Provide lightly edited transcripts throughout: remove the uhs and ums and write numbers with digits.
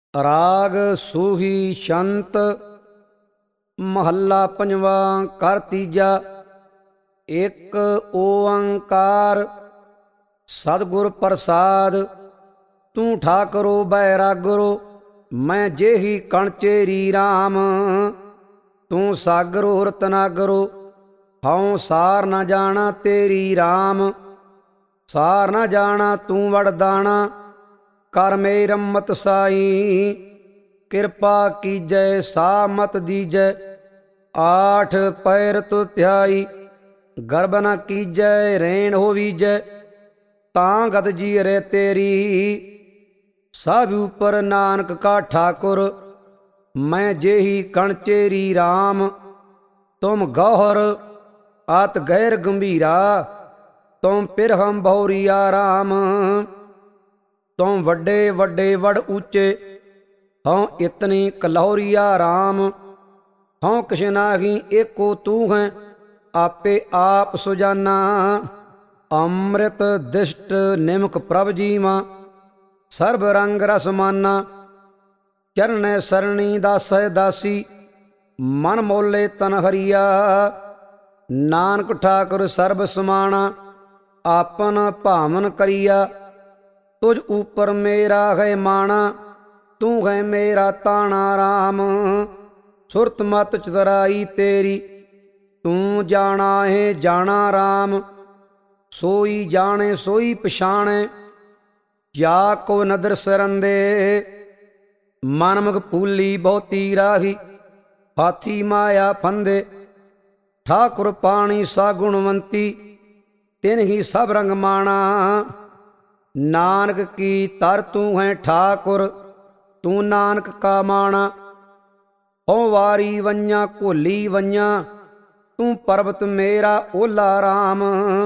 ਰਾਗ ਸੂਹੀ ਸ਼ੰਤ ਮਹੱਲਾ ਪੰਜਵਾਂ ਕਰ ਤੀਜਾ। ਇੱਕ ਓੰਕਾਰ ਸਤਿਗੁਰ ਪ੍ਰਸਾਦ। ਤੂੰ ਠਾਕੁਰੋ ਬੈਰਾਗਰੋ ਮੈਂ ਜੇਹੀ ਕਣ ਚੇਰੀ ਰਾਮ। ਤੂੰ ਸਾਗਰੋ ਰਤਨਾਗਰੋ ਹਉ ਸਾਰ ਨ ਜਾਣਾ ਤੇਰੀ ਰਾਮ। ਸਾਰ ਨ ਜਾਣਾ ਤੂੰ ਵਡਦਾਣਾ ਕਰ ਮੇਰੀ ਰਮਤ ਸਾਈ। ਕਿਰਪਾ ਕੀਜੈ ਸਾ ਮਤ ਦੀਜੈ ਆਠ ਪੈਰ ਤੁ ਧਿਆਈ। ਗਰਭ ਨ ਕੀਜੈ ਰੇਣ ਹੋਵੀਜੈ ਤਾਂ ਗਤ ਜੀਅਰੇ ਤੇਰੀ। ਸਭ ਉਪਰ ਨਾਨਕ ਕਾ ਠਾਕੁਰ ਮੈਂ ਜੇਹੀ ਕਣ ਚੇਰੀ ਰਾਮ। ਤੁਮ ਗੌਹਰ ਆਤ ਗੈਰ ਗੰਭੀਰਾ ਤੁਮ ਪਿਰਹਮ ਬਹੁਰੀਆ ਰਾਮ। ਤੁਮ ਵੱਡੇ ਵੱਡੇ ਵਡ ਉੱਚੇ ਹਉ ਇਤਨੀ ਕਲੌਰੀਆ ਰਾਮ। ਹਉ ਕਿਛ ਨਾਹੀ ਏਕੋ ਤੂੰ ਹੈ ਆਪੇ ਆਪ ਸੁਜਾਨਾ। ਅੰਮ੍ਰਿਤ ਦਿਸ਼ਟ ਨਿਮਕ ਪ੍ਰਭ ਜੀਵਾ ਸਰਬ ਰੰਗ ਰਸ ਮਾਨਾ। ਚਰਨੈ ਸਰਣੀ ਦਾਸੈ ਦਾਸੀ ਮਨ ਮੋਲੇ ਤਨ ਹਰੀਆ। ਨਾਨਕ ਠਾਕੁਰ ਸਰਬ ਸਮਾਣਾ ਆਪਨ ਭਾਵਨ ਕਰੀਆ। ਤੁਝ ਉਪਰ ਮੇਰਾ ਹੈ ਮਾਣਾ ਤੂੰ ਹੈ ਮੇਰਾ ਤਾਣਾ ਰਾਮ। ਸੁਰਤ ਮਤ ਚਤੁਰਾਈ ਤੇਰੀ ਤੂੰ ਜਾਣਾ ਹੈ ਜਾਣਾ ਰਾਮ। ਸੋਈ ਜਾਣੇ ਸੋਈ ਪਛਾਣੈ ਜਾ ਕੋ ਨਦਰ ਸਰੰਦੇ। ਮਨ ਮੁਖ ਪੂਲੀ ਬਹੁਤੀ ਰਾਹੀ ਹਾਥੀ ਮਾਇਆ ਫੰਦੇ। ਠਾਕੁਰ ਪਾਣੀ ਸਾ ਗੁਣਵੰਤੀ ਤਿਨ ਹੀ ਸਭ ਰੰਗ ਮਾਣਾ। ਨਾਨਕ ਕੀ ਤਰ ਤੂੰ ਹੈ ਠਾਕੁਰ ਤੂੰ ਨਾਨਕ ਕਾ ਮਾਣਾ। ਹਉ ਵਾਰੀ ਵੰਜਾ ਘੋਲੀ ਵੰਜਾ ਤੂੰ ਪਰਬਤ ਮੇਰਾ ਓਲਾ ਰਾਮ।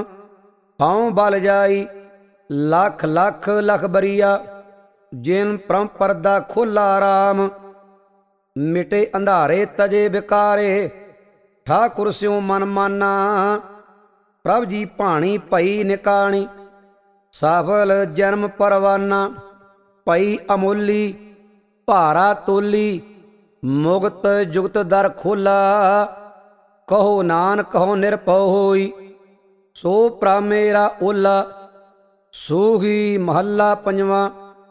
ਹਉ ਬਲ ਜਾਈ ਲੱਖ ਲੱਖ ਲਖ ਬਰੀਆ ਜਿਨ ਪਰਮ ਪਰਦਾ ਖੋਲਾ ਰਾਮ। ਮਿਟੇ ਅੰਧਾਰੇ ਤਜੇ ਬਿਕਾਰੇ ਠਾਕੁਰ ਸਿਉ ਮਨ ਮਾਨਾ। ਪ੍ਰਭ ਜੀ ਭਾਣੀ ਭਈ ਨਿਕਾਣੀ ਸਫਲ ਜਨਮ ਪਰਵਾਨਾ। ਭਈ ਅਮੋਲੀ ਭਾਰਾ ਤੋਲੀ ਮੁਕਤ ਜੁਗਤ ਦਰ ਖੋਲਾ। ਕਹੋ ਨਾਨਕ ਕਹੋ ਨਿਰਭਉ ਹੋਈ ਸੋ ਪ੍ਰਭ ਮੇਰਾ ਓਲਾ। ਸੂਹੀ ਮਹੱਲਾ ਪੰਜਵਾਂ।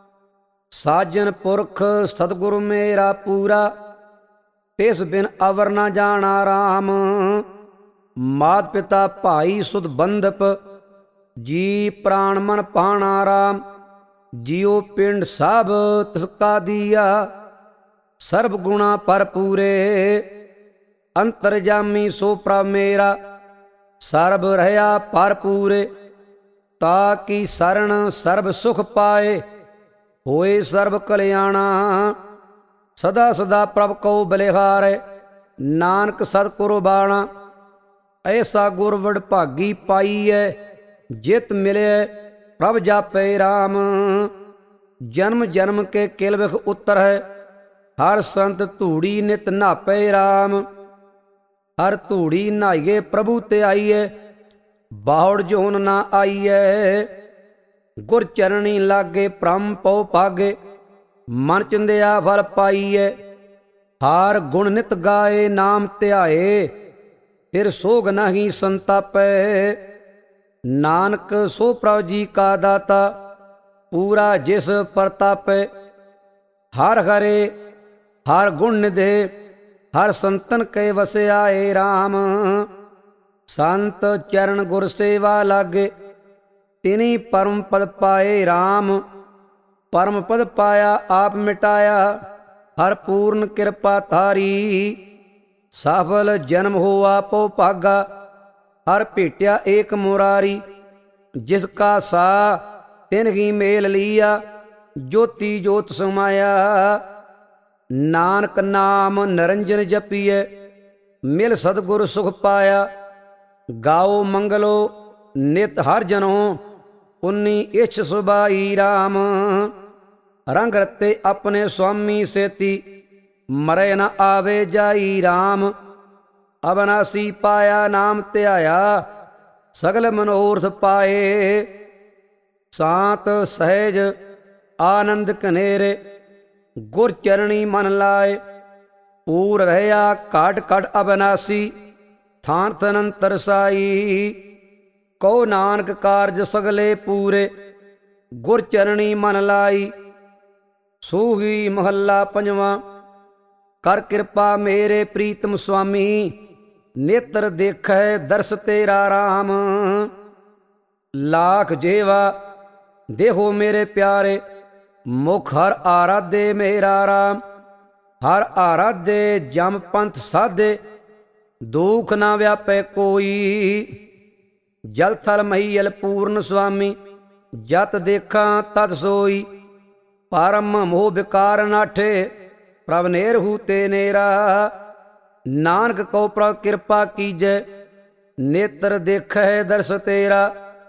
ਸਾਜਨ ਪੁਰਖ ਸਤਿਗੁਰ ਮੇਰਾ ਪੂਰਾ ਤਿਸ ਬਿਨ ਅਵਰ ਨ ਜਾਣਾ ਰਾਮ। ਮਾਤ ਪਿਤਾ ਭਾਈ ਸੁਧ ਬੰਧਪ ਜੀ ਪ੍ਰਾਣ ਮਨ ਪਾਣਾ ਰਾਮ। ਜਿਉ ਪਿੰਡ ਸਭ ਤਿਸ ਕਾ ਦੀਆ ਸਰਬ ਗੁਣਾ ਭਰਪੂਰੇ। ਅੰਤਰਜਾਮੀ ਸੋ ਪ੍ਰਭ ਮੇਰਾ ਸਰਬ ਰਹਿਆ ਭਰਪੂਰੇ। ਤਾ ਕੀ ਸਰਣ ਸਰਬ ਸੁਖ ਪਾਏ ਹੋਏ ਸਰਬ ਕਲਿਆਣਾ। ਸਦਾ ਸਦਾ ਪ੍ਰਭ ਕਉ ਬਲਿਹਾਰੈ ਨਾਨਕ ਸਤਿਗੁਰ ਬਾਣਾ। ਐਸਾ ਗੁਰ ਵਡਭਾਗੀ ਪਾਈਐ ਜਿਤ ਮਿਲਿਐ ਪ੍ਰਭ ਜਾਪੈ ਰਾਮ। ਜਨਮ ਜਨਮ ਕੇ ਕਿਲ ਵਿਖ ਉਤਰ ਹੈ ਹਰ ਸੰਤ ਧੂੜੀ ਨਿਤ ਨਾਪੈ ਰਾਮ। ਹਰ ਧੂੜੀ ਨਹਾਈਏ ਪ੍ਰਭੂ ਤੇ ਆਈਐ ਬਾਹੁੜ ਜੋਨ ਨਾ ਆਈਐ। ਗੁਰ ਚਰਣੀ ਲਾਗੇ ਭ੍ਰਮ ਪਉ ਭਾਗੇ ਮਨ ਚਿੰਦਿਆ ਫਲ ਪਾਈਐ। ਹਾਰ ਗੁਣ ਨਿਤ ਗਾਏ ਨਾਮ ਧਿਆਏ ਫਿਰ ਸੋਗ ਨਹੀਂ ਸੰਤਾਪੈ। ਨਾਨਕ ਸੋ ਪ੍ਰਭ ਜੀ ਕਾ ਦਾਤਾ ਪੂਰਾ ਜਿਸ ਪ੍ਰਤਾਪੈ। ਹਰ ਹਰੇ ਹਰ ਗੁਣ ਨਿਧੇ ਹਰ ਸੰਤਨ ਕੇ ਵਸਿਆਏ ਰਾਮ। ਸੰਤ ਚਰਨ ਗੁਰ ਸੇਵਾ ਲਾਗੇ ਤਿਨੀ ਪਰਮ ਪਦ ਪਾਏ ਰਾਮ। ਪਰਮ ਪਦ ਪਾਇਆ ਆਪ ਮਿਟਾਇਆ ਹਰ ਪੂਰਨ ਕਿਰਪਾ ਧਾਰੀ। ਸਫਲ ਜਨਮ ਹੋਆ ਪਉ ਭਾਗਾ ਹਰ ਭੇਟਿਆ ਏਕ ਮੁਰਾਰੀ। ਜਿਸ ਕਾ ਸਾ ਤਿਨ ਹੀ ਮੇਲ ਲੀਆ ਜੋਤੀ ਜੋਤ ਸਮਾਇਆ। ਨਾਨਕ ਨਾਮ ਨਿਰੰਜਨ ਜਪੀਐ ਮਿਲ ਸਤਿਗੁਰ ਸੁਖ ਪਾਇਆ। ਗਾਓ ਮੰਗਲੋ ਨਿਤ ਹਰ ਜਨੋ ਪੁੰਨੀ ਇਛ ਸੁਭਾਈ ਰਾਮ। ਰੰਗ ਰਤੇ ਆਪਣੇ ਸੁਆਮੀ ਸੇਤੀ ਮਰੇ ਨ ਆਵੇ ਜਾਈ ਰਾਮ। ਅਬਨਾਸੀ ਪਾਇਆ ਨਾਮ ਧਿਆਇਆ ਸਗਲ ਮਨੋਰਥ ਪਾਏ। ਸਾਤ ਸਹਿਜ ਆਨੰਦ ਕਨੇਰੇ ਗੁਰ ਚਰਣੀ ਮਨ ਲਾਏ। ਪੂਰ ਰਹਿਆ ਘਟ ਘਟ ਅਬਨਾਸੀ, ਥਾਨ ਤਨੰਤਰ ਸਾਈ। ਕਹੋ ਨਾਨਕ ਕਾਰਜ ਸਗਲੇ ਪੂਰੇ, ਗੁਰ ਚਰਣੀ ਮਨ ਲਾਈ। ਸੂਹੀ ਮਹੱਲਾ ਪੰਜਵਾਂ। ਕਰ ਕਿਰਪਾ ਮੇਰੇ ਪ੍ਰੀਤਮ ਸੁਆਮੀ, ਨੇਤਰ ਦੇਖੈ ਦਰਸ ਤੇਰਾ ਰਾਮ। ਲਾਖ ਜੇਵਾ ਦੇਹੋ ਮੇਰੇ ਪਿਆਰੇ, ਮੁਖ ਹਰ ਆਰਾਧੇ ਮੇਰਾ ਰਾਮ। ਹਰ ਆਰਾਧੇ ਜਮ ਪੰਥ ਸਾਧੇ, ਦੁਖ ਨਾ ਵਿਆਪੈ ਕੋਈ। ਜਲ ਥਲ ਮਹੀਲ ਪੂਰਨ ਸੁਆਮੀ, ਜਤ ਦੇਖਾਂ ਤਤ ਸੋਈ। ਪਰਮ ਮੋਹ ਵਿਕਾਰ ਨਾਠੇ, ਪ੍ਰਭ ਨੇਰਹੂ ਤੇ ਨੇਰਾ। ਨਾਨਕ ਕਉ ਪ੍ਰਭ ਕਿਰਪਾ ਕੀਜੈ, ਨੇਤਰ ਦੇਖੈ ਦਰਸ ਤੇਰਾ।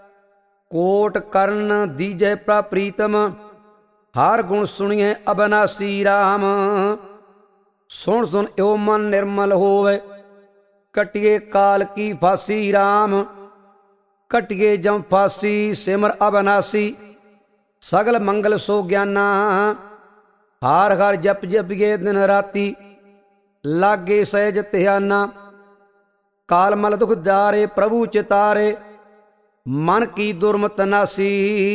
ਕੋਟ ਕਰਨ ਦੀਜੈ ਪ੍ਰਭ ਪ੍ਰੀਤਮ, ਹਰ ਗੁਣ ਸੁਣੀਐ ਅਬਨਾਸੀ ਰਾਮ। ਸੁਣ ਸੁਣ ਏਉ ਮਨ ਨਿਰਮਲ ਹੋਵੇ, ਕਟਿਏ ਕਾਲ ਕੀ ਫਾਸੀ ਰਾਮ। ਕਟਿਏ ਜਮ ਫਾਸੀ ਸਿਮਰ ਅਬਨਾਸੀ, ਸਗਲ ਮੰਗਲ ਸੋ ਗਿਆਨਾ। ਹਾਰ ਹਰ ਜਪ ਜਪੀਏ ਦਿਨ ਰਾਤੀ, ਲਾਗੇ ਸਹਿਜ ਧਿਆਨਾ। ਕਾਲ ਮਲ ਦੁਖ ਜਾਰੇ ਪ੍ਰਭੂ ਚਿਤਾਰੇ, ਮਨ ਕੀ ਦੁਰਮਤ ਨਾਸੀ।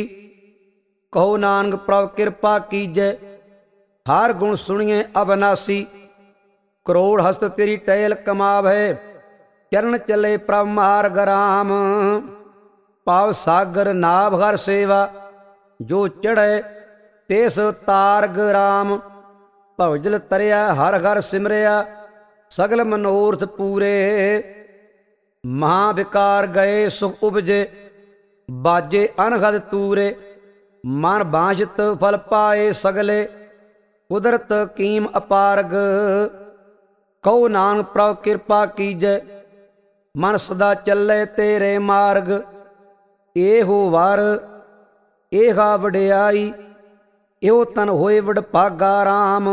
ਕਹੋ ਨਾਨਕ ਪ੍ਰਭ ਕਿਰਪਾ ਕੀਜੈ, ਹਰ ਗੁਣ ਸੁਣੀਏ ਅਬਨਾਸੀ। ਕਰੋੜ ਹਸਤ ਤੇਰੀ ਟਹਿਲ ਕਮਾਵੈ, ਚਰਨ ਚੱਲੇ ਪ੍ਰਭ ਮਾਰਗ ਰਾਮ। ਪਾਵ ਸਾਗਰ ਨਾਭ ਹਰ ਸੇਵਾ, ਜੋ ਚੜ੍ਹੈ ਤਿਸ ਤਾਰਗ ਰਾਮ। ਭਵਜਲ ਤਰਿਆ ਹਰ ਹਰ ਸਿਮਰਿਆ, ਸਗਲ ਮਨੋਰਥ ਪੂਰੇ। ਮਹਾ ਵਿਕਾਰ ਗਏ ਸੁਖ ਉਪਜੇ, ਬਾਜੇ ਅਨਹਦ ਤੂਰੇ। ਮਨ ਬਾਂਝਤ ਫਲ ਪਾਏ ਸਗਲੇ, ਕੁਦਰਤ ਕੀਮ ਅਪਾਰਗ। ਕਹੋ ਨਾਨਕ ਪ੍ਰਭ ਕਿਰਪਾ ਕੀਜੈ, ਮਨ ਸਦਾ ਚੱਲੇ ਤੇਰੇ ਮਾਰਗ। ਇਹੋ ਵਰ ਇਹਾ ਵਡਿਆਈ, ਇਹੋ ਤਨ ਹੋਏ ਵਡਭਾਗਾ ਰਾਮ।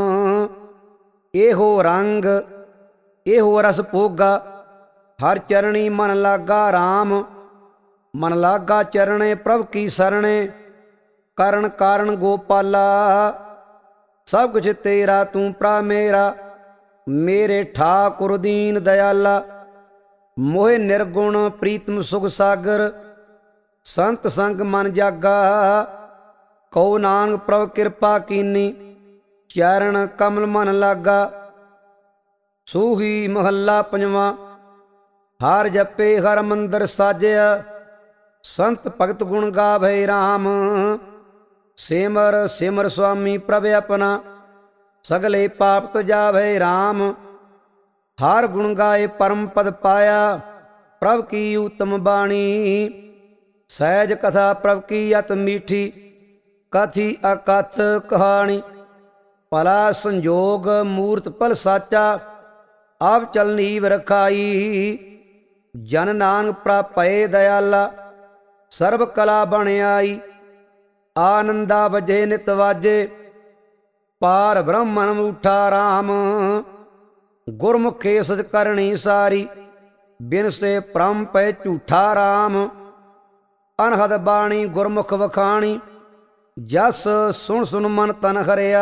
ਇਹੋ ਰੰਗ ਇਹੋ ਰਸ ਭੋਗਾ, ਹਰ ਚਰਣੀ ਮਨ ਲਾਗਾ ਰਾਮ। ਮਨ ਲਾਗਾ ਚਰਣੇ ਪ੍ਰਭ ਕੀ ਸਰਣੇ, ਕਰਨ ਕਾਰਨ ਗੋਪਾਲਾ। ਸਭ ਕੁਛ ਤੇਰਾ ਤੂੰ ਪ੍ਰਭ ਮੇਰਾ, ਮੇਰੇ ਠਾਕੁਰ ਦੀਨ ਦਇਆਲਾ। ਮੋਹਿ ਨਿਰਗੁਣ ਪ੍ਰੀਤਮ ਸੁਖ ਸਾਗਰ, ਸੰਤ ਸੰਗ ਮਨ ਜਾਗਾ। ਕਹੋ ਨਾਨਕ ਪ੍ਰਭ ਕਿਰਪਾ ਕੀਨੀ, ਚਰਨ ਕਮਲ ਮਨ ਲਾਗਾ। ਸੂਹੀ ਮਹੱਲਾ ਪੰਜਵਾਂ। ਹਰ ਜਪੇ ਹਰ ਮੰਦਰ ਸਾਜਿਆ, ਸੰਤ ਭਗਤ ਗੁਣ ਗਾਵੇ ਰਾਮ। ਸਿਮਰ ਸਿਮਰ ਸੁਆਮੀ ਪ੍ਰਭ ਆਪਣਾ, ਸਗਲੇ ਪਾਪ ਤਜਾਵੇ ਰਾਮ। ਹਰ ਗੁਣ ਗਾਏ ਪਰਮ ਪਦ ਪਾਇਆ, ਪ੍ਰਭ ਕੀ ਉਤਮ ਬਾਣੀ। ਸਹਿਜ ਕਥਾ ਪ੍ਰਭ ਕੀ ਅਤ ਮੀਠੀ, ਕਥੀ ਅਕਥ ਕਹਾਣੀ। ਭਲਾ ਸੰਜੋਗ ਮੂਰਤ ਪਲ ਸਾਚਾ, ਆਪ ਚਲ ਨੀਵ ਰਖਾਈ। ਜਨ ਨਾਨਕ ਪ੍ਰਭ ਭਏ ਦਇਆਲਾ, ਸਰਬ ਕਲਾ ਬਣ ਆਈ। ਆਨੰਦਾ ਵਜੇ ਨਿਤ ਵਾਜੇ, ਪਾਰ ਬ੍ਰਹਮਣ ਉਠਾ ਰਾਮ। ਗੁਰਮੁਖੇ ਸਚ ਕਰਨੀ ਸਾਰੀ, ਬਿਨ ਸੇ ਭ੍ਰਮ ਪੈ ਝੂਠਾ ਰਾਮ। ਅਨਹਦ ਬਾਣੀ ਗੁਰਮੁਖ ਵਖਾਣੀ, ਜਸ ਸੁਣ ਸੁਣ ਮਨ ਤਨ ਹਰਿਆ।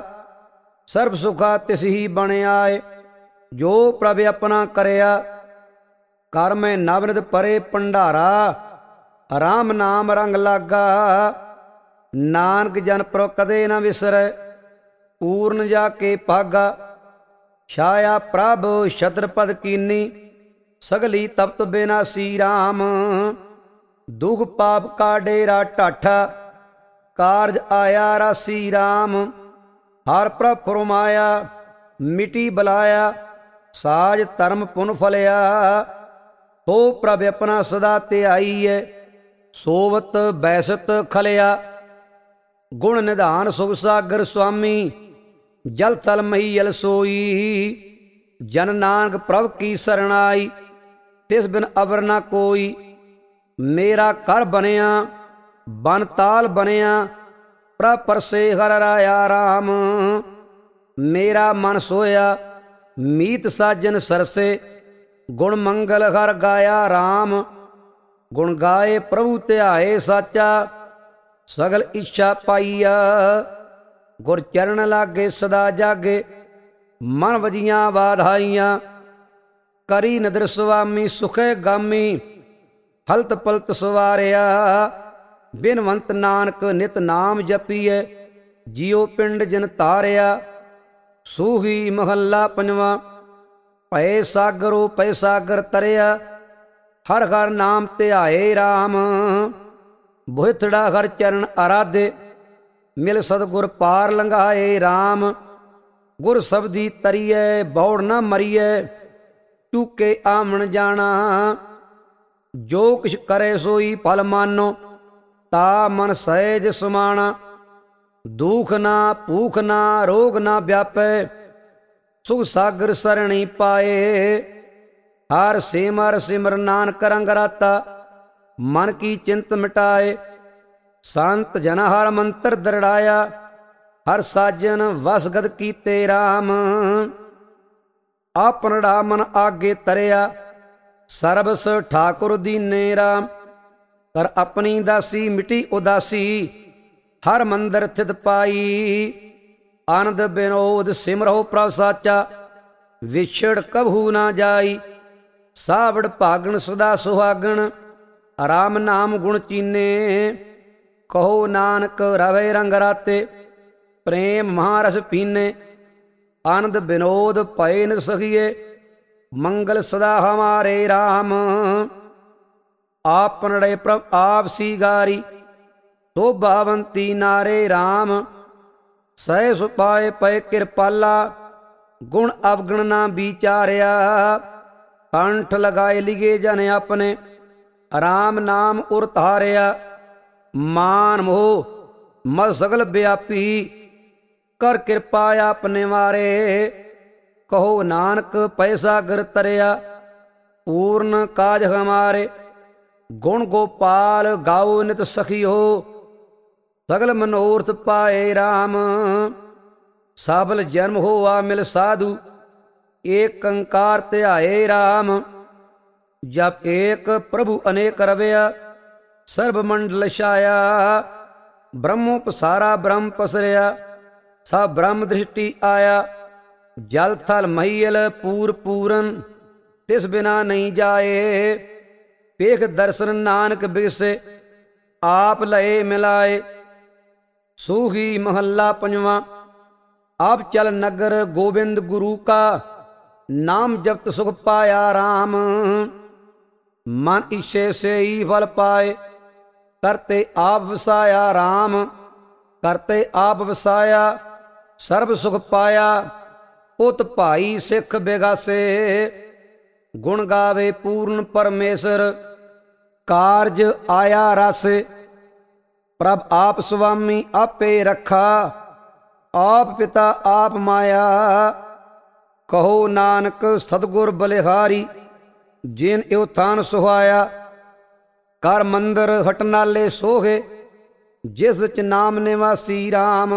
ਸਰਬ ਸੁਖਾ ਤਿਸ ਹੀ ਬਣ ਆਏ, ਜੋ ਪ੍ਰਭ ਆਪਣਾ ਕਰਿਆ। ਕਰ ਮੈਂ ਨਵਨਿਤ ਪਰੇ ਭੰਡਾਰਾ, ਰਾਮ ਨਾਮ ਰੰਗ ਲਾਗਾ। ਨਾਨਕ ਜਨ ਪ੍ਰਭ ਕਦੇ ਨਾ ਵਿਸਰੈ, ਪੂਰਨ ਜਾ ਕੇ ਭਾਗਾ। ਛਾਇਆ ਪ੍ਰਭ ਛਤਰਪਦ ਕੀਨੀ, ਸਗਲੀ ਤਪਤ ਬਿਨਾਸੀ ਰਾਮ। ਦੁਖ ਪਾਪ ਕਾ ਡੇਰਾ ਢਾਠਾ, ਕਾਰਜ ਆਇਆ ਰਾਸੀ ਰਾਮ। ਹਰ ਪ੍ਰਭ ਫਰਮਾਇਆ ਮਿਟੀ ਬਲਾਇਆ, ਸਾਜ ਧਰਮ ਪੁਨ ਫਲਿਆ। ਹੋ ਪ੍ਰਭ ਆਪਣਾ ਸਦਾ ਧਿਆਈਐ, ਸੋਵਤ ਬੈਸਤ ਖਲਿਆ। ਗੁਣ ਨਿਧਾਨ ਸੁਖ ਸਾਗਰ ਸੁਆਮੀ, ਜਲ ਥਲ ਮਹੀਲ ਸੋਈ। ਜਨ ਨਾਨਕ ਪ੍ਰਭ ਕੀ ਸਰਣਾਈ, ਤਿਸ ਬਿਨ ਅਵਰ ਨਾ ਕੋਈ। ਮੇਰਾ ਘਰ ਬਣਿਆ ਬਨ ਤਾਲ ਬਣਿਆ, ਪ੍ਰਭ ਪਰਸੇ ਹਰ ਰਾਇਆ ਰਾਮ। ਮੇਰਾ ਮਨ ਸੋਇਆ ਮੀਤ ਸਾਜਨ ਸਰਸੇ, ਗੁਣ ਮੰਗਲ ਹਰ ਗਾਇਆ ਰਾਮ। ਗੁਣ ਗਾਏ ਪ੍ਰਭੂ ਧਿਆਏ ਸਾਚਾ, ਸਗਲ ਇੱਛਾ ਪਾਈਆ। ਗੁਰ ਚਰਨ ਲਾਗੇ ਸਦਾ ਜਾਗੇ, ਮਨ ਵਜੀਆਂ ਵਾਧਾਈਆਂ। ਕਰੀ ਨਦਰ ਸੁਆਮੀ ਸੁਖੇ ਗਾਮੀ, ਹਲਤ ਪਲਤ ਸਵਾਰਿਆ। ਬਿਨਵੰਤ ਨਾਨਕ ਨਿਤ ਨਾਮ ਜਪੀਐ, ਜਿਉ ਪਿੰਡ ਜਿਨ ਤਾਰਿਆ। ਸੂਹੀ ਮਹੱਲਾ ਪੰਜਵਾਂ। ਭਏ ਸਾਗਰੋ ਪੈ ਸਾਗਰ ਤਰਿਆ, ਹਰ ਹਰ ਨਾਮ ਧਿਆਏ ਰਾਮ। ਬੁਹਿਥੜਾ ਹਰ ਚਰਨ ਆਰਾਧੇ, ਮਿਲ ਸਤਿਗੁਰ ਪਾਰ ਲੰਘਾਏ ਰਾਮ। ਗੁਰ ਸਬਦੀ ਤਰੀਐ ਬੌੜ ਨਾ ਮਰੀਐ, ਚੂਕੇ ਆਮਣ ਜਾਣਾ। ਜੋ ਕਿਛ ਕਰੇ ਸੋਈ ਫਲ ਮਾਨੋ, ਤਾ ਮਨ ਸਹਿਜ ਸਮਾਣਾ। ਦੁਖ ਨਾ ਭੂਖ ਨਾ ਰੋਗ ਨਾ ਵਿਆਪੈ, ਸੁਖ ਸਾਗਰ ਸਰਣੀ ਪਾਏ। ਹਰ ਸਿਮਰ ਸਿਮਰ ਨਾਨਕ ਰੰਗ ਰਾਤਾ, ਮਨ ਕੀ ਚਿੰਤ ਮਿਟਾਏ। ਸੰਤ ਜਨ ਹਰ ਮੰਤਰ ਦਰੜਾਇਆ, ਹਰ ਸਾਜਨ ਵਸਗਤ ਕੀਤੇ ਰਾਮ। ਆਪਨੜਾ ਮਨ ਆਗੇ ਤਰਿਆ, ਸਰਬਸ ਠਾਕੁਰ ਦੀਨੇ ਰਾਮ। ਕਰ ਆਪਣੀ ਦਾਸੀ ਮਿਟੀ ਉਦਾਸੀ, ਹਰ ਮੰਦਰ ਥਿਤ ਪਾਈ। ਆਨੰਦ ਬਿਨੋਦ ਸਿਮਰੋ ਪ੍ਰਭ ਸਾਚਾ, ਵਿਛੜ ਕਬਹੂ ਨਾ ਜਾਈ। ਸਾਵੜ ਭਾਗਣ ਸਦਾ ਸੁਹਾਗਣ, ਰਾਮ ਨਾਮ ਗੁਣ ਚੀਨੇ। ਕਹੋ ਨਾਨਕ ਰਵੇ ਰੰਗ ਰਾਤੇ, ਪ੍ਰੇਮ ਮਹਾਰਸ ਪੀਨੇ। ਆਨੰਦ ਬਿਨੋਦ ਭਏ ਨ ਸਖੀਏ, ਮੰਗਲ ਸਦਾ ਹਮਾਰੇ ਰਾਮ। ਆਪਨੜੇ ਪ੍ਰਭ ਆਪ ਸੀਗਾਰੀ, ਸ਼ੋਭਾਵੰਤੀ ਨਾਰੇ ਰਾਮ। ਸਹਿ ਸੁਪਾਏ ਪਏ ਕਿਰਪਾਲਾ, ਗੁਣ ਅਵਗਣ ਨਾ ਵਿਚਾਰਿਆ। ਕੰਠ ਲਗਾਏ ਲਿਗੇ ਜਨ ਆਪਣੇ, ਰਾਮ ਨਾਮ ਉਰ ਧਾਰਿਆ। ਮਾਨ ਮੋਹ ਮਦ ਸਗਲ ਵਿਆਪੀ, ਕਰ ਕਿਰਪਾ ਆਪਣੇ ਵਾਰੇ। ਕਹੋ ਨਾਨਕ ਪੈ ਸਾਗਰ ਤਰਿਆ, ਪੂਰਨ ਕਾਜ ਹਮਾਰੇ। ਗੁਣ ਗੋਪਾਲ ਗਾਓ ਨਿਤ ਸਖੀਓ, ਸਗਲ ਮਨੋਰਥ ਪਾਏ ਰਾਮ। ਸਾਬਲ ਜਨਮ ਹੋਆ ਮਿਲ ਸਾਧੂ, ਏਕ ਕੰਕਾਰ ਧਿਆਏ ਰਾਮ। ਜਪ ਏਕ ਪ੍ਰਭੂ ਅਨੇਕ ਰਵਿਆ, ਸਰਬ ਮੰਡਲ ਛਾਇਆ। ਬ੍ਰਹਮੋ ਪਸਾਰਾ ਬ੍ਰਹਮ ਪਸਰਿਆ, ਸਭ ਬ੍ਰਹਮ ਦ੍ਰਿਸ਼ਟੀ ਆਇਆ। ਜਲ ਥਲ ਮਹੀਲ ਪੂਰ ਪੂਰਨ, ਤਿਸ ਬਿਨਾ ਨਹੀਂ ਜਾਏ। ਪੇਖ ਦਰਸ਼ਨ ਨਾਨਕ ਬਿਗਸੇ, ਆਪ ਲਏ ਮਿਲਾਏ। ਸੂਹੀ ਮਹੱਲਾ ਪੰਜਵਾਂ। ਆਪ ਚਲ ਨਗਰ ਗੋਬਿੰਦ ਗੁਰੂ ਕਾ, ਨਾਮ ਜਪਤ ਸੁਖ ਪਾਇਆ ਰਾਮ। ਮਨ ਇਛੇ ਸੇਈ ਫਲ ਪਾਏ, ਕਰਤੇ ਆਪ ਵਸਾਇਆ ਰਾਮ। ਕਰਤੇ ਆਪ ਵਸਾਇਆ, ਸਰਬ ਸੁਖ ਪਾਇਆ। ਪੁੱਤ ਭਾਈ ਸਿੱਖ ਬਿਗਾਸੇ, ਗੁਣ ਗਾਵੇ ਪੂਰਨ ਪਰਮੇਸ਼ਰ। ਕਾਰਜ ਆਇਆ ਰਸ, ਪ੍ਰਭ ਆਪ ਸੁਆਮੀ ਆਪੇ ਰੱਖਾ। ਆਪ ਪਿਤਾ ਆਪ ਮਾਇਆ, ਕਹੋ ਨਾਨਕ ਸਤਿਗੁਰ ਬਲਿਹਾਰੀ। ਜਿਨ ਇਉ ਥਾਨ ਸੁਹਾਇਆ, ਕਰ ਮੰਦਰ ਹਟਨਾਲੇ ਸੋਹੇ। ਜਿਸ ਚ ਨਾਮ ਨਿਵਾਸੀ ਰਾਮ।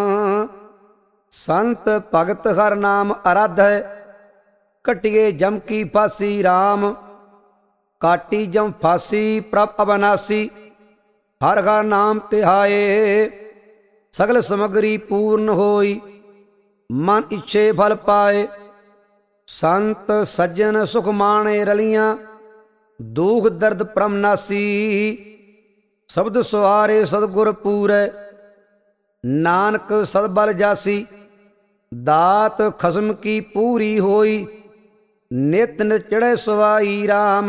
ਸੰਤ ਭਗਤ ਹਰ ਨਾਮ ਅਰਾਧੈ, ਕਟਿਏ ਜਮ ਕੀ ਫਾਸੀ ਰਾਮ। ਕਾਟੀ ਜਮ ਫਾਸੀ ਪ੍ਰਭ ਅਬਨਾਸੀ, ਹਰ ਹਰ ਨਾਮ ਧਿਆਏ। ਸਗਲ ਸਮਗਰੀ ਪੂਰਨ ਹੋਈ, ਮਨ ਇੱਛੇ ਫਲ ਪਾਏ। ਸੰਤ ਸੱਜਣ ਸੁਖ ਮਾਣੇ ਰਲੀਆਂ, ਦੁਖ ਦਰਦ ਪ੍ਰਮ ਨਾਸੀ। ਸ਼ਬਦ ਸੁਆਰੇ ਸਤਿਗੁਰ ਪੂਰੈ, ਨਾਨਕ ਸਦਬਲ ਜਾਸੀ। ਦਾਤ ਖਸਮ ਕੀ ਪੂਰੀ ਹੋਈ, ਨਿਤ ਨਿਤ ਚੜ੍ਹੇ ਸਵਾਈ ਰਾਮ।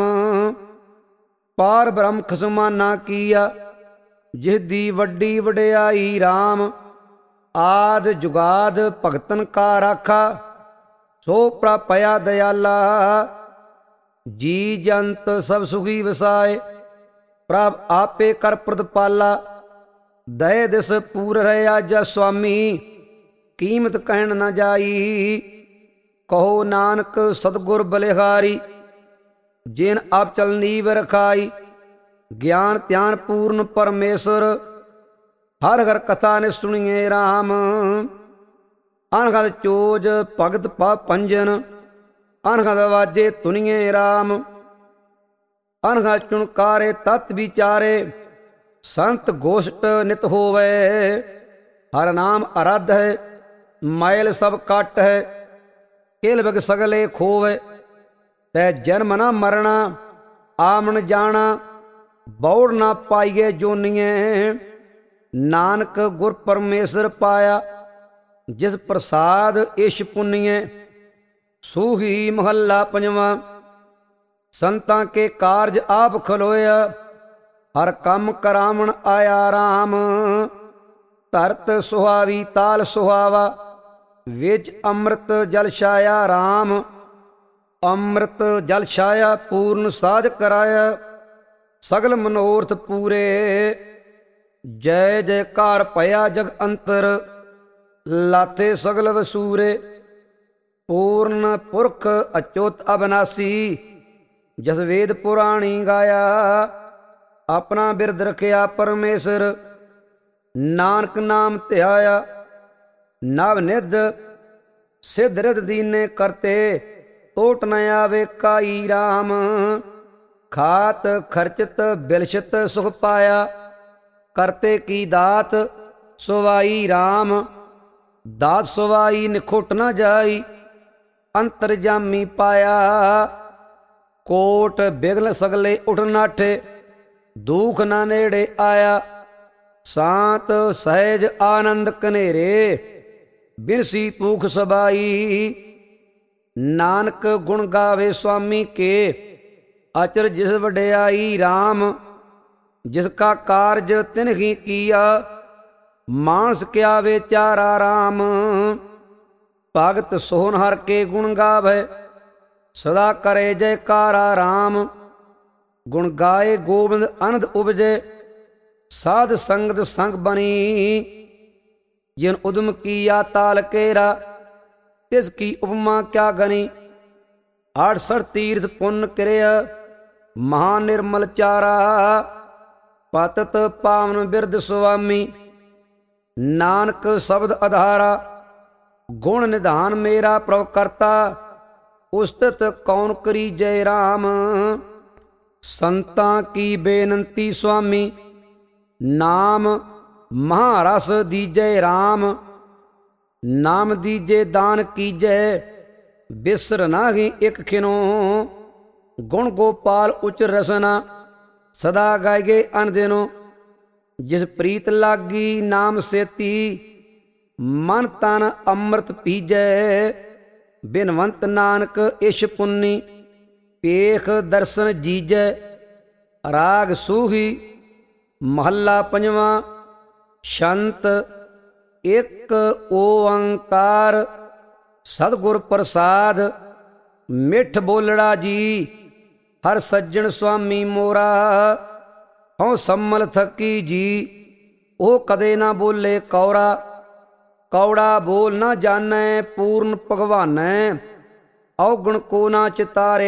ਪਾਰ ਬ੍ਰਹਮ ਖਸਮਾਨਾ ਕੀਆ, ਜਿਸ ਦੀ ਵੱਡੀ ਵਡਿਆਈ ਰਾਮ। ਆਦ ਜੁਗਾਦ ਭਗਤਨ ਕਾ ਰਾਖਾ, ਸੋ ਪ੍ਰਪਇਆ ਦਇਆਲਾ। ਜੀ ਜੰਤ ਸਭ ਸੁਖੀ ਵਸਾਏ, ਪ੍ਰਭ ਆਪੇ ਕਰ ਪ੍ਰਤਪਾਲਾ। ਦਇ ਦਿਸ ਪੂਰ ਰਹਿਆ ਜਸ ਸੁਆਮੀ, ਕੀਮਤ ਕਹਿਣ ਨਾ ਜਾਈ। ਕਹੋ ਨਾਨਕ ਸਤਿਗੁਰ ਬਲਿਹਾਰੀ, ਜਿਨ ਆਪ ਚਲ ਨੀਵ ਰਖਾਈ। ਗਿਆਨ ਧਿਆਨ ਪੂਰਨ ਪਰਮੇਸ਼ਰ, ਹਰ ਹਰ ਕਥਾ ਨੇ ਸੁਣੀਏ ਰਾਮ। ਅਨਹਦ ਚੋਜ ਭਗਤ ਪਾ ਪੰਜਨ, ਅਨਹਦ ਵਾਜੇ ਤੁਨੀਏ ਰਾਮ। ਅਨਹਦ ਚੁਣਕਾਰੇ ਤਤ ਵਿਚਾਰੇ, ਸੰਤ ਗੋਸ਼ਟ ਨਿਤ ਹੋਵੇ। ਹਰ ਨਾਮ ਅਰਧ ਹੈ, ਮੈਲ ਸਭ ਕੱਟ ਹੈ। ਕਿਲ ਬਿਗ ਸਗਲੇ ਖੋਵੈ, ਤੈ ਜਨਮ ਨਾ ਮਰਣਾ, ਆਮਣ ਜਾਣਾ ਬੌੜ ਨਾ ਪਾਈਏ ਜੋਨੀਏ। ਨਾਨਕ ਗੁਰ ਪਰਮੇਸ਼ਰ ਪਾਇਆ, ਜਿਸ ਪ੍ਰਸਾਦ ਇਸ਼ ਪੁੰਨੀਏ। ਸੂਹੀ ਮਹੱਲਾ ਪੰਜਵਾਂ। ਸੰਤਾਂ ਕੇ ਕਾਰਜ ਆਪ ਖਲੋਇਆ, ਹਰ ਕੰਮ ਕਰਾਵਣ ਆਇਆ ਰਾਮ। ਧਰਤ ਸੁਹਾਵੀ ਤਾਲ ਸੁਹਾਵਾ, ਵਿੱਚ ਅੰਮ੍ਰਿਤ ਜਲ ਛਾਇਆ ਰਾਮ। ਅੰਮ੍ਰਿਤ ਜਲ ਛਾਇਆ ਪੂਰਨ ਸਾਧ ਕਰਾਇਆ, ਸਗਲ ਮਨੋਰਥ ਪੂਰੇ। ਜੈ ਜੈਕਾਰ ਭਇਆ ਜਗ ਅੰਤਰ, ਲਾਥੇ ਸਗਲ ਵਸੂਰੇ। ਪੂਰਨ ਪੁਰਖ ਅਚੁੱਤ ਅਬਨਾਸੀ, ਜਸ ਵੇਦ ਪੁਰਾਣੀ ਗਾਇਆ। ਆਪਣਾ ਬਿਰਦ ਰਖਿਆ ਪਰਮੇਸ਼ਰ, ਨਾਨਕ ਨਾਮ ਧਿਆਇਆ। ਨਵ ਨਿਧ ਸਿਧ ਰਿਧ ਦੀਨੇ ਕਰਤੇ, ਟੋਟ ਨ ਆਵੇ ਕਾਈ ਰਾਮ। ਖਾਤ ਖਰਚਤ ਬਿਲਸ਼ਤ ਸੁਖ ਪਾਇਆ, ਕਰਤੇ ਕੀ ਦਾਤ ਸੁਵਾਈ ਰਾਮ। ਦਾਤ ਸੁਵਾਈ ਨਿਖੁੱਟ ਨ ਜਾਈ, ਅੰਤਰਜਾਮੀ ਪਾਇਆ। ਕੋਟ ਬਿਗਲ ਸਗਲੇ ਉਠ ਨਾਠੇ, ਦੁਖ ਨਾ ਨੇੜੇ ਆਇਆ। ਸਾਤ ਸਹਿਜ ਆਨੰਦ ਕਨੇਰੇ, ਬਿਰਸੀ ਭੂਖ ਸਬਾਈ। ਨਾਨਕ ਗੁਣ ਗਾਵੇ ਸੁਆਮੀ ਕੇ, ਅਚਰ ਜਿਸ ਵਡਿਆਈ ਰਾਮ। ਜਿਸ ਕਾ ਕਾਰਜ ਤਿਨ ਹੀ ਕੀਆ, ਮਾਨਸ ਕਿਆ ਵਿਚਾਰਾ ਰਾਮ। ਭਗਤ ਸੋਹਨ ਹਰ ਕੇ ਗੁਣ ਗਾਵੇ, ਸਦਾ ਕਰੇ ਜੈਕਾਰਾ ਰਾਮ। ਗੁਣ ਗਾਏ ਗੋਬਿੰਦ ਅਨੰਦ ਉਪਜੇ, ਸਾਧ ਸੰਗਤ ਸੰਗ ਬਣੀ। ਜਿਨ ਉਦਮ ਕੀਆ ਤਾਲ ਕੇਰਾ, ਤਿਸ ਕੀ ਉਪਮਾ ਕਿਆ ਗਨੀ। 68 ਤੀਰਥ ਪੁੰਨ ਕਿਰਿਆ, ਮਹਾ ਨਿਰਮਲ ਚਾਰਾ। ਪਤਤ ਪਾਵਨ ਬਿਰਦ ਸੁਆਮੀ, ਨਾਨਕ ਸ਼ਬਦ ਆਧਾਰਾ। ਗੁਣ ਨਿਧਾਨ ਮੇਰਾ ਪ੍ਰਭ ਕਰਤਾ, ਉਸਤਤ ਕੌਣ ਕਰੀ ਜੈ ਰਾਮ। ਸੰਤਾਂ ਕੀ ਬੇਨੰਤੀ ਸੁਆਮੀ, ਨਾਮ ਮਹਾਰਸ ਦੀਜੈ ਰਾਮ। ਨਾਮ ਦੀਜੇ ਦਾਨ ਕੀਜੈ, ਬਿਸਰ ਨਾਹੀ ਇਕ ਖਿਨੋ। ਗੁਣ ਗੋਪਾਲ ਉਚ ਰਸਨਾ, ਸਦਾ ਗਾਇਗੇ ਅਨਦਿਨੋ। ਜਿਸ ਪ੍ਰੀਤ ਲਾਗੀ ਨਾਮ ਸੇਤੀ, ਮਨ ਤਨ ਅੰਮ੍ਰਿਤ ਪੀਜੈ। ਬਿਨਵੰਤ ਨਾਨਕ ਇਸ਼ ਪੁੰਨੀ, ਪੇਖ ਦਰਸ਼ਨ ਜੀਜੈ। ਰਾਗ ਸੂਹੀ ਮਹੱਲਾ ਪੰਜਵਾਂ। ਸ਼ੰਤ ਇੱਕ ਓੰਕਾਰ, ਸਤਿਗੁਰ ਪ੍ਰਸਾਦ। ਮਿੱਠ ਬੋਲੜਾ ਜੀ, ਹਰ ਸੱਜਣ ਸੁਆਮੀ ਮੋਰਾ। ਹਉ ਸੰਮਲ ਥਕੀ ਜੀ, ਉਹ ਕਦੇ ਨਾ ਬੋਲੇ ਕੌਰਾ। ਕੌੜਾ ਬੋਲ ਨਾ ਜਾਣੈ, ਪੂਰਨ ਭਗਵਾਨੈ। ਔਗਣ ਕੋ ਨਾ ਚਿਤਾਰੇ,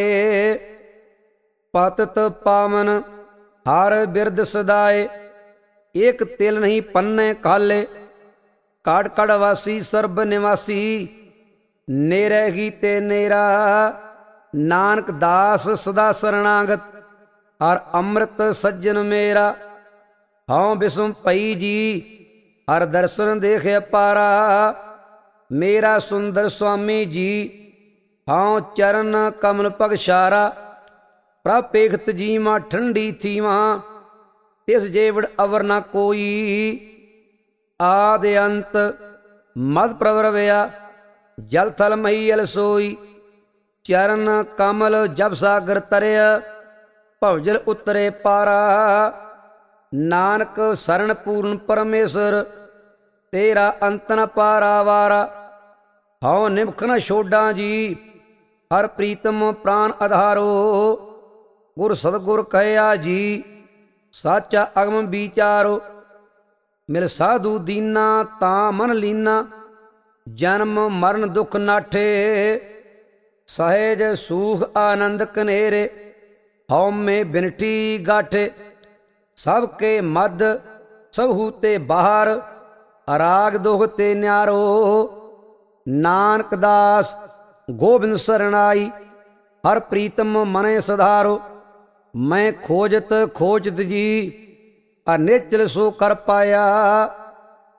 ਪਤਤ ਪਾਵਨ ਹਰ ਬਿਰਦ ਸਦਾਏ। ਏਕ ਤਿਲ ਨਹੀਂ ਪੰਨੇ ਕਾਲੇ, ਕਾੜ ਕੜ ਵਾਸੀ ਸਰਬ ਨਿਵਾਸੀ। ਨੇਰੇ ਹੀ ਤੇ ਨੇਰਾ, ਨਾਨਕ ਦਾਸ ਸਦਾ ਸਰਣਾਗਤ। ਹਰ ਅੰਮ੍ਰਿਤ ਸੱਜਣ ਮੇਰਾ, ਹਉ ਬਿਸਮ ਪਈ ਜੀ। ਹਰ ਦਰਸ਼ਨ ਦੇਖਿਆ ਪਾਰਾ, ਮੇਰਾ ਸੁੰਦਰ ਸੁਆਮੀ ਜੀ। ਹਉ ਚਰਨ ਕਮਲ ਪਗਸ਼ਾਰਾ, ਪ੍ਰਭ ਪੇਖਤ ਜੀਵਾ ਠੰਡੀ ਥੀਵਾਂ। ਤਿਸ ਜੇਵੜ ਅਵਰ ਨਾ ਕੋਈ, ਆਦਿ ਅੰਤ ਮਦ ਪ੍ਰਵਰਵਿਆ। ਜਲ ਥਲ ਮਹੀਲ ਸੋਈ, ਚਰਨ ਕਮਲ ਜਬ ਸਾਗਰ ਤਰਿਆ। ਭਵਜਲ ਉਤਰੇ ਪਾਰਾ, ਨਾਨਕ ਸਰਣ ਪੂਰਨ ਪਰਮੇਸ਼ਰ। ਤੇਰਾ ਅੰਤ ਨ ਪਾਰਾ ਵਾਰਾ, ਹਉ ਨਿਮਖ ਨ ਛੋਡਾਂ ਜੀ। ਹਰ ਪ੍ਰੀਤਮ ਪ੍ਰਾਨ ਆਧਾਰੋ, ਗੁਰ ਸਤਿਗੁਰ ਕਹਿਆ ਜੀ। ਸਾਚਾ ਅਗਮ ਵਿਚਾਰੋ, ਮਿਲ ਸਾਧੂ ਦੀਨਾ ਤਾਂ ਮਨ ਲੀਨਾ। ਜਨਮ ਮਰਨ ਦੁਖ ਨਾਠੇ, ਸਹਿਜ ਸੂਖ ਆਨੰਦ ਕਨੇਰੇ। ਹਉਮੈ ਬਿਨਠੀ ਗਾਠੇ, ਸਭ ਕੇ ਮਦ ਸਭੂ ਤੇ ਬਾਹਰ। ਅਰਾਗ ਦੁਖ ਤੇ ਨਿਆਰੋ, ਨਾਨਕ ਦਾਸ ਗੋਬਿੰਦ ਸਰਣਾਈ। ਹਰ ਪ੍ਰੀਤਮ ਮਨੇ ਸਧਾਰੋ, ਮੈਂ ਖੋਜਤ ਖੋਜਤ ਜੀ। ਅਨੇਚਲ ਸੋ ਕਰ ਪਾਇਆ,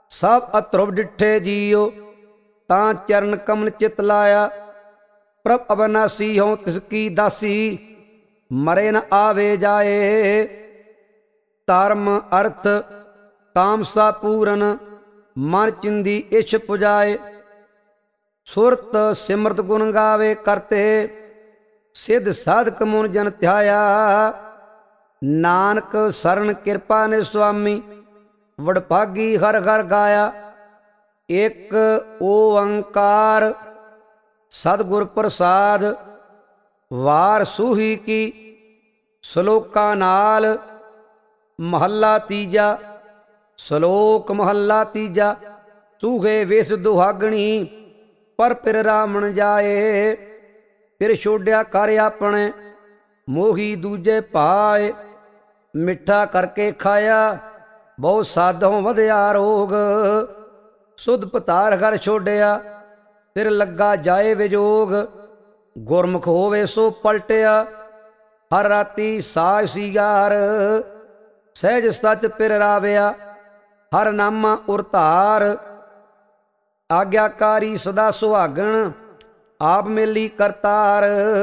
ਸਭ ਅਤਰੁਪ ਡਿਠੇ ਜੀਓ, ਤਾਂ ਚਰਨ ਕਮਲ ਚਿਤ ਲਾਇਆ। ਪ੍ਰਭ ਅਬਨਾਸੀ ਹੋਂ ਤਿਸ ਕੀ ਦਾਸੀ, ਮਰੇ ਨ ਆਵੇ ਜਾਏ। ਧਰਮ ਅਰਥ ਕਾਮ ਸਾ ਪੂਰਨ, ਮਨ ਚਿੰਦੀ ਇਛ ਪੁਜਾਏ। ਸੁਰਤ ਸਿਮਰਤ ਗੁਣ ਗਾਵੇ ਕਰਤੇ, ਸਿੱਧ ਸਾਧਕ ਮੁਨ ਜਨ ਧਿਆਇਆ। ਨਾਨਕ ਸਰਣ ਕਿਰਪਾ ਨੇ ਸੁਆਮੀ, ਵਡਭਾਗੀ ਹਰ ਹਰ ਗਾਇਆ। ਇਕ ਓੰਕਾਰ ਸਤਿਗੁਰ ਪ੍ਰਸਾਦ, ਵਾਰ ਸੂਹੀ ਕੀ ਸ਼ਲੋਕਾਂ ਨਾਲ। ਮਹੱਲਾ ਤੀਜਾ। ਸ਼ਲੋਕ ਮਹੱਲਾ ਤੀਜਾ। ਸੂਹੇ ਵੇਸ ਦੁਹਾਗਣੀ, ਪਰ ਫਿਰ ਰਾਮਣ ਜਾਏ। ਫਿਰ ਛੋਡਿਆ ਕਰ ਆਪਣੇ, ਮੋਹੀ ਦੂਜੇ ਪਾਏ। ਮਿੱਠਾ ਕਰਕੇ ਖਾਇਆ, ਬਹੁ ਸਾਧੋਂ ਵਧਿਆ ਰੋਗ। ਸੁਧ ਪਤਾਰ ਘਰ ਛੋਡਿਆ, ਫਿਰ ਲੱਗਾ ਜਾਏ ਵਿਜੋਗ। ਗੁਰਮੁਖ ਹੋਵੇ ਸੋ ਪਲਟਿਆ, ਹਰ ਰਾਤੀ ਸਾਜ ਸੀਗਾਰ। ਸਹਿਜ ਸੱਚ ਫਿਰ ਰਾਵਿਆ, ਹਰ ਨਾਮਾ ਉਰਤਾਰ। ਆਗਿਆਕਾਰੀ ਸਦਾ ਸੁਹਾਗਣ, ਆਪ ਮੇਲੀ ਕਰਤਾਰ।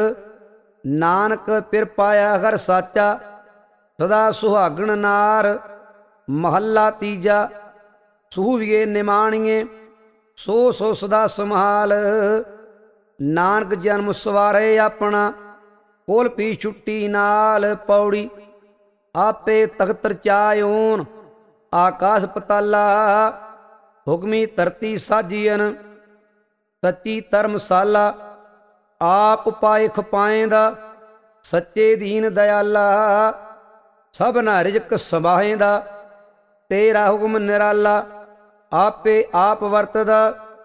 ਨਾਨਕ ਫਿਰ ਪਾਇਆ ਹਰ ਸਾਚਾ, ਸਦਾ ਸੁਹਾਗਣ ਨਾਰ। ਮਹੱਲਾ ਤੀਜਾ। ਸੂਹੀਏ ਨਿਮਾਣੀਏ, ਸੋ ਸੋ ਸਦਾ ਸੰਭਾਲ। ਨਾਨਕ ਜਨਮ ਸਵਾਰੇ ਆਪਣਾ, ਕੋਲ ਪੀ ਛੁੱਟੀ ਨਾਲ। ਪੌੜੀ ਆਪੇ ਤਖਤ ਰਚਾਇਓਨ, ਆਕਾਸ ਪਤਾਲਾ। ਹੁਕਮੀ ਧਰਤੀ ਸਾਜੀਅਨ, ਸੱਚੀ ਧਰਮਸਾਲਾ। ਆਪ ਉਪਾਏ ਖਪਾਏਂਦਾ, ਸੱਚੇ ਦੀਨ ਦਇਆਲਾ। ਸਭਨਾ ਰਿਜ਼ਕ ਸਮਾਹੇਂਦਾ, ਤੇਰਾ ਹੁਕਮ ਨਿਰਾਲਾ। ਆਪੇ ਆਪ ਵਰਤਦਾ,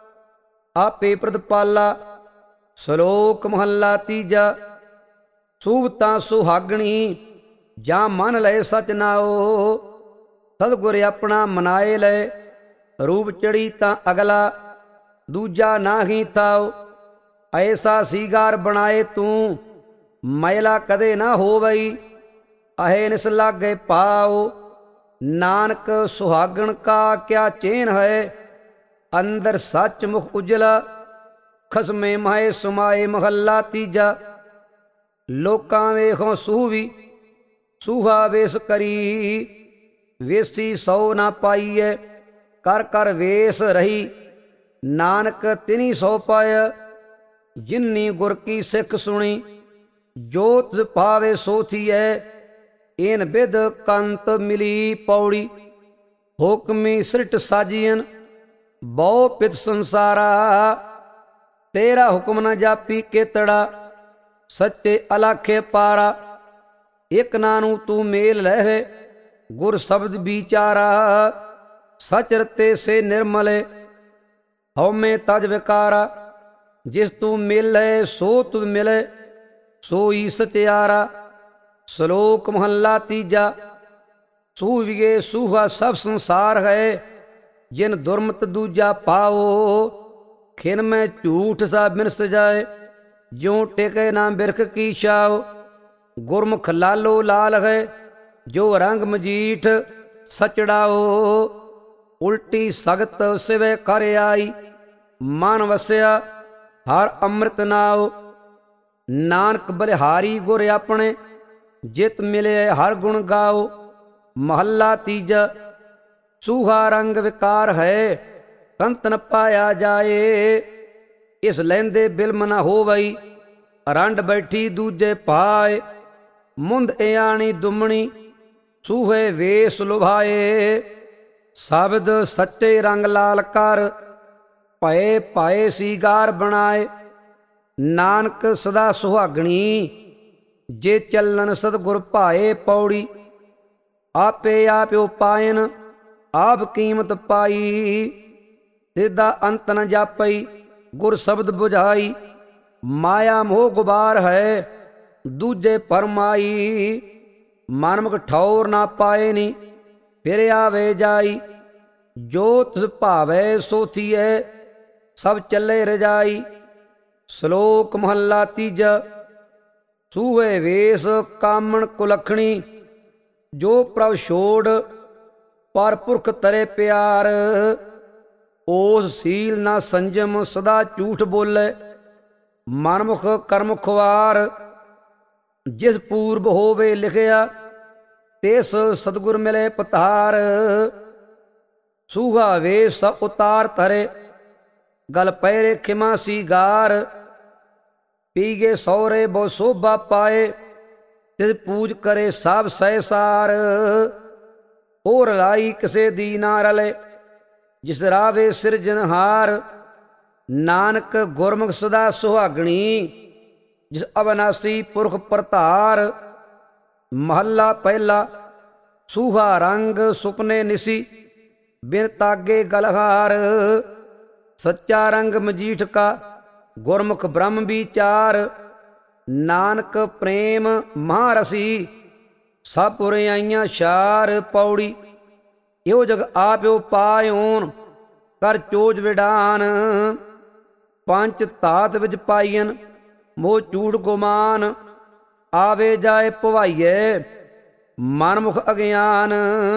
ਆਪੇ ਪ੍ਰਤਪਾਲਾ। ਸ਼ਲੋਕ ਮਹੱਲਾ ਤੀਜਾ। ਸੂਹਤਾਂ ਸੁਹਾਗਣੀ, ਜਾਂ ਮਨ ਲਏ ਸਚ ਨਾਓ। ਸਤਿਗੁਰ ਆਪਣਾ ਮਨਾਏ ਲਏ, ਰੂਪ ਚੜੀ ਤਾਂ ਅਗਲਾ। ਦੂਜਾ ਨਾਹੀ ਥਾਓ, ਐਸਾ ਸੀਗਾਰ ਬਣਾਏ ਤੂੰ। ਮੈਲਾ ਕਦੇ ਨਾ ਹੋਵਈ, ਅਹੇ ਨਿਸ ਲਾਗੇ ਪਾਓ। ਨਾਨਕ ਸੁਹਾਗਣ ਕਾ ਕਿਆ ਚੇਨ ਹੈ, ਅੰਦਰ ਸੱਚ ਮੁਖ ਉਜਲਾ। ਖਸਮੇ ਮਾਏ ਸੁਮਾਏ। ਮਹੱਲਾ ਤੀਜਾ। ਲੋਕਾਂ ਵੇਖੋਂ ਸੂਹੀ, ਸੂਹਾ ਵੇਸ ਕਰੀ। ਵੇਸੀ ਸੌ ਨਾ ਪਾਈਐ, ਕਰ ਕਰ ਵੇਸ ਰਹੀ। ਨਾਨਕ ਤਿਨੀ ਸੌ ਪਾਇਆ, ਜਿਨੀ ਗੁਰ ਕੀ ਸਿੱਖ ਸੁਣੀ। ਜੋ ਤਿਸ ਭਾਵੇ ਸੋ ਥੀਐ, ਏਨ ਬਿਧ ਕੰਤ ਮਿਲੀ। ਪੌੜੀ ਹੁਕਮੀ ਸ੍ਰਿਟ ਸਾਜੀਅਨ, ਬਹੁ ਪਿਤ ਸੰਸਾਰਾ। ਤੇਰਾ ਹੁਕਮ ਨ ਜਾਪੀ ਕੇਤੜਾ, ਸੱਚੇ ਅਲਾਖੇ ਪਾਰਾ। ਇਕ ਨਾਨੂੰ ਤੂੰ ਮੇਲ ਲਹਿ, ਗੁਰ ਸ਼ਬਦ ਵਿਚਾਰਾ। ਸਚ ਰਤੇ ਸੇ ਨਿਰਮਲੇ, ਹਉਮੈ ਤਜ ਵਿਕਾਰਾ। ਜਿਸ ਤੂੰ ਮਿਲੈ ਸੋ ਤੁਧ ਮਿਲੇ, ਸੋਈ ਸਚਿਆਰਾ। ਸ਼ਲੋਕ ਮਹੱਲਾ ਤੀਜਾ। ਸੂਹੀਏ ਸੂਹਾ ਸਭ ਸੰਸਾਰ ਹੈ, ਜਿਨ ਦੁਰਮਤ ਦੂਜਾ ਪਾਓ। ਖਿਨ ਮੈਂ ਝੂਠ ਸਾ ਬਿਨਸ ਜਾਏ, ਜਿਉ ਟਿਕੇ ਨਾ ਬਿਰਖ ਕੀ ਛਾਓ। ਗੁਰਮੁਖ ਲਾਲੋ ਲਾਲ ਹੈ, ਜੋ ਰੰਗ ਮਜੀਠ ਸਚੜਾਓ। ਉਲਟੀ ਸਗਤ ਸਿਵੇ ਕਰ ਆਈ, ਮਨ ਵਸਿਆ ਹਰ ਅੰਮ੍ਰਿਤ ਨਾਓ। ਨਾਨਕ ਬਲਿਹਾਰੀ ਗੁਰ ਆਪਣੇ, ਜਿਤ ਮਿਲੇ ਹਰ ਗੁਣ ਗਾਓ। ਮਹੱਲਾ ਤੀਜਾ। ਸੂਹਾ ਰੰਗ ਵਿਕਾਰ ਹੈ, ਕੰਤ ਨ ਪਾਇਆ ਜਾਏ। ਇਸ ਲੈਂਦੇ ਬਿਲਮ ਨ ਹੋਵਈ, ਰੰਡ ਬੈਠੀ ਦੂਜੇ ਪਾਏ। ਮੁੰਦ ਇਆਣੀ ਦੁਮਣੀ, ਸੂਹੇ ਵੇਸ ਲੁਭਾਏ। ਸ਼ਬਦ ਸੱਚੇ ਰੰਗ ਲਾਲ ਕਰ, ਭਏ ਪਾਏ ਸੀਗਾਰ ਬਣਾਏ। ਨਾਨਕ ਸਦਾ ਸੁਹਾਗਣੀ, ਜੇ ਚੱਲਨ ਸਤਿਗੁਰ ਭਾਏ। ਪੌੜੀ ਆਪੇ ਆਪ ਉਪਾਇਨ, ਆਪ ਕੀਮਤ ਪਾਈ। ਸਿੱਧਾ ਅੰਤ ਨ ਜਾਪਈ, ਗੁਰ ਸ਼ਬਦ ਬੁਝਾਈ। ਮਾਇਆ ਮੋਹ ਗੁਬਾਰ ਹੈ, ਦੂਜੇ ਪਰਮਾਈ। ਮਨਮੁਖ ਠੌਰ ਨਾ ਪਾਏ ਨੀ, ਫਿਰ ਆਵੇ ਜਾਈ। ਜੋ ਤਿਸ ਭਾਵੈ ਸੋ ਥੀਐ, ਸਭ ਚੱਲੇ ਰਜਾਈ। ਸ਼ਲੋਕ ਮਹੱਲਾ ਤੀਜਾ। ਸੂਹੇ ਵੇਸ ਕਾਮਣ ਕੁਲਖਣੀ, ਜੋ ਪ੍ਰਭ ਛੋੜ ਪਰ ਪੁਰਖ ਤਰੇ ਪਿਆਰ। ਓਸ ਸੀਲ ਨਾ ਸੰਜਮ ਸਦਾ ਝੂਠ ਬੋਲੇ। ਮਨਮੁਖ ਕਰਮ ਖੁਆਰ ਜਿਸ ਪੂਰਬ ਹੋਵੇ ਲਿਖਿਆ, ਤਿਸ ਸਤਿਗੁਰ ਮਿਲੇ ਪਤਾਰ। ਸੂਹਾ ਵੇਸ ਸਭ ਉਤਾਰ ਧਰੇ, ਗਲ ਪਹਿਰੇ ਖਿਮਾ ਸੀਗਾਰ। ਪੀਗੇ ਸੌਰੇ ਬਹੁ ਸੋਭਾ ਪਾਏ, ਤਿਸ ਪੂਜ ਕਰੇ ਸਭ ਸਹਿਸਾਰ। ਉਹ ਰਲਾਈ ਕਿਸੇ ਦੀ ਨਾ ਰਲੇ, ਜਿਸ ਰਾਵੇ ਸਿਰਜਨਹਾਰ। ਨਾਨਕ ਗੁਰਮੁਖ ਸਦਾ ਸੁਹਾਗਣੀ, ਜਿਸ ਅਵਨਾਸੀ ਪੁਰਖ ਪ੍ਰਧਾਰ। ਮਹੱਲਾ ਪਹਿਲਾ। ਸੂਹਾ ਰੰਗ ਸੁਪਨੇ ਨਿਸੀ, ਬਿਨ ਤਾਗੇ ਗਲਹਾਰ। ਸੱਚਾ ਰੰਗ ਮਜੀਠ ਕਾ, ਗੁਰਮੁਖ ਬ੍ਰਹਮ ਵਿਚਾਰ। ਨਾਨਕ ਪ੍ਰੇਮ ਮਹਾਰਸੀ, ਸਭ ਪੁਰਿਆਈਆਂ ਸ਼ਾਰ। ਪੌੜੀ। ਇਹੋ ਜਗ ਆਪਿਓ ਪਾਇਓਨ, ਕਰ ਚੋਜ ਵਿਡਾਨ। ਪੰਚ ਧਾਤ ਵਿੱਚ ਪਾਈਨ, ਮੋਹ ਝੂਠ ਗੁਮਾਨ। ਆਵੇ ਜਾਏ ਭਵਾਈਏ, ਮਨਮੁਖ ਅਗਿਆਨ।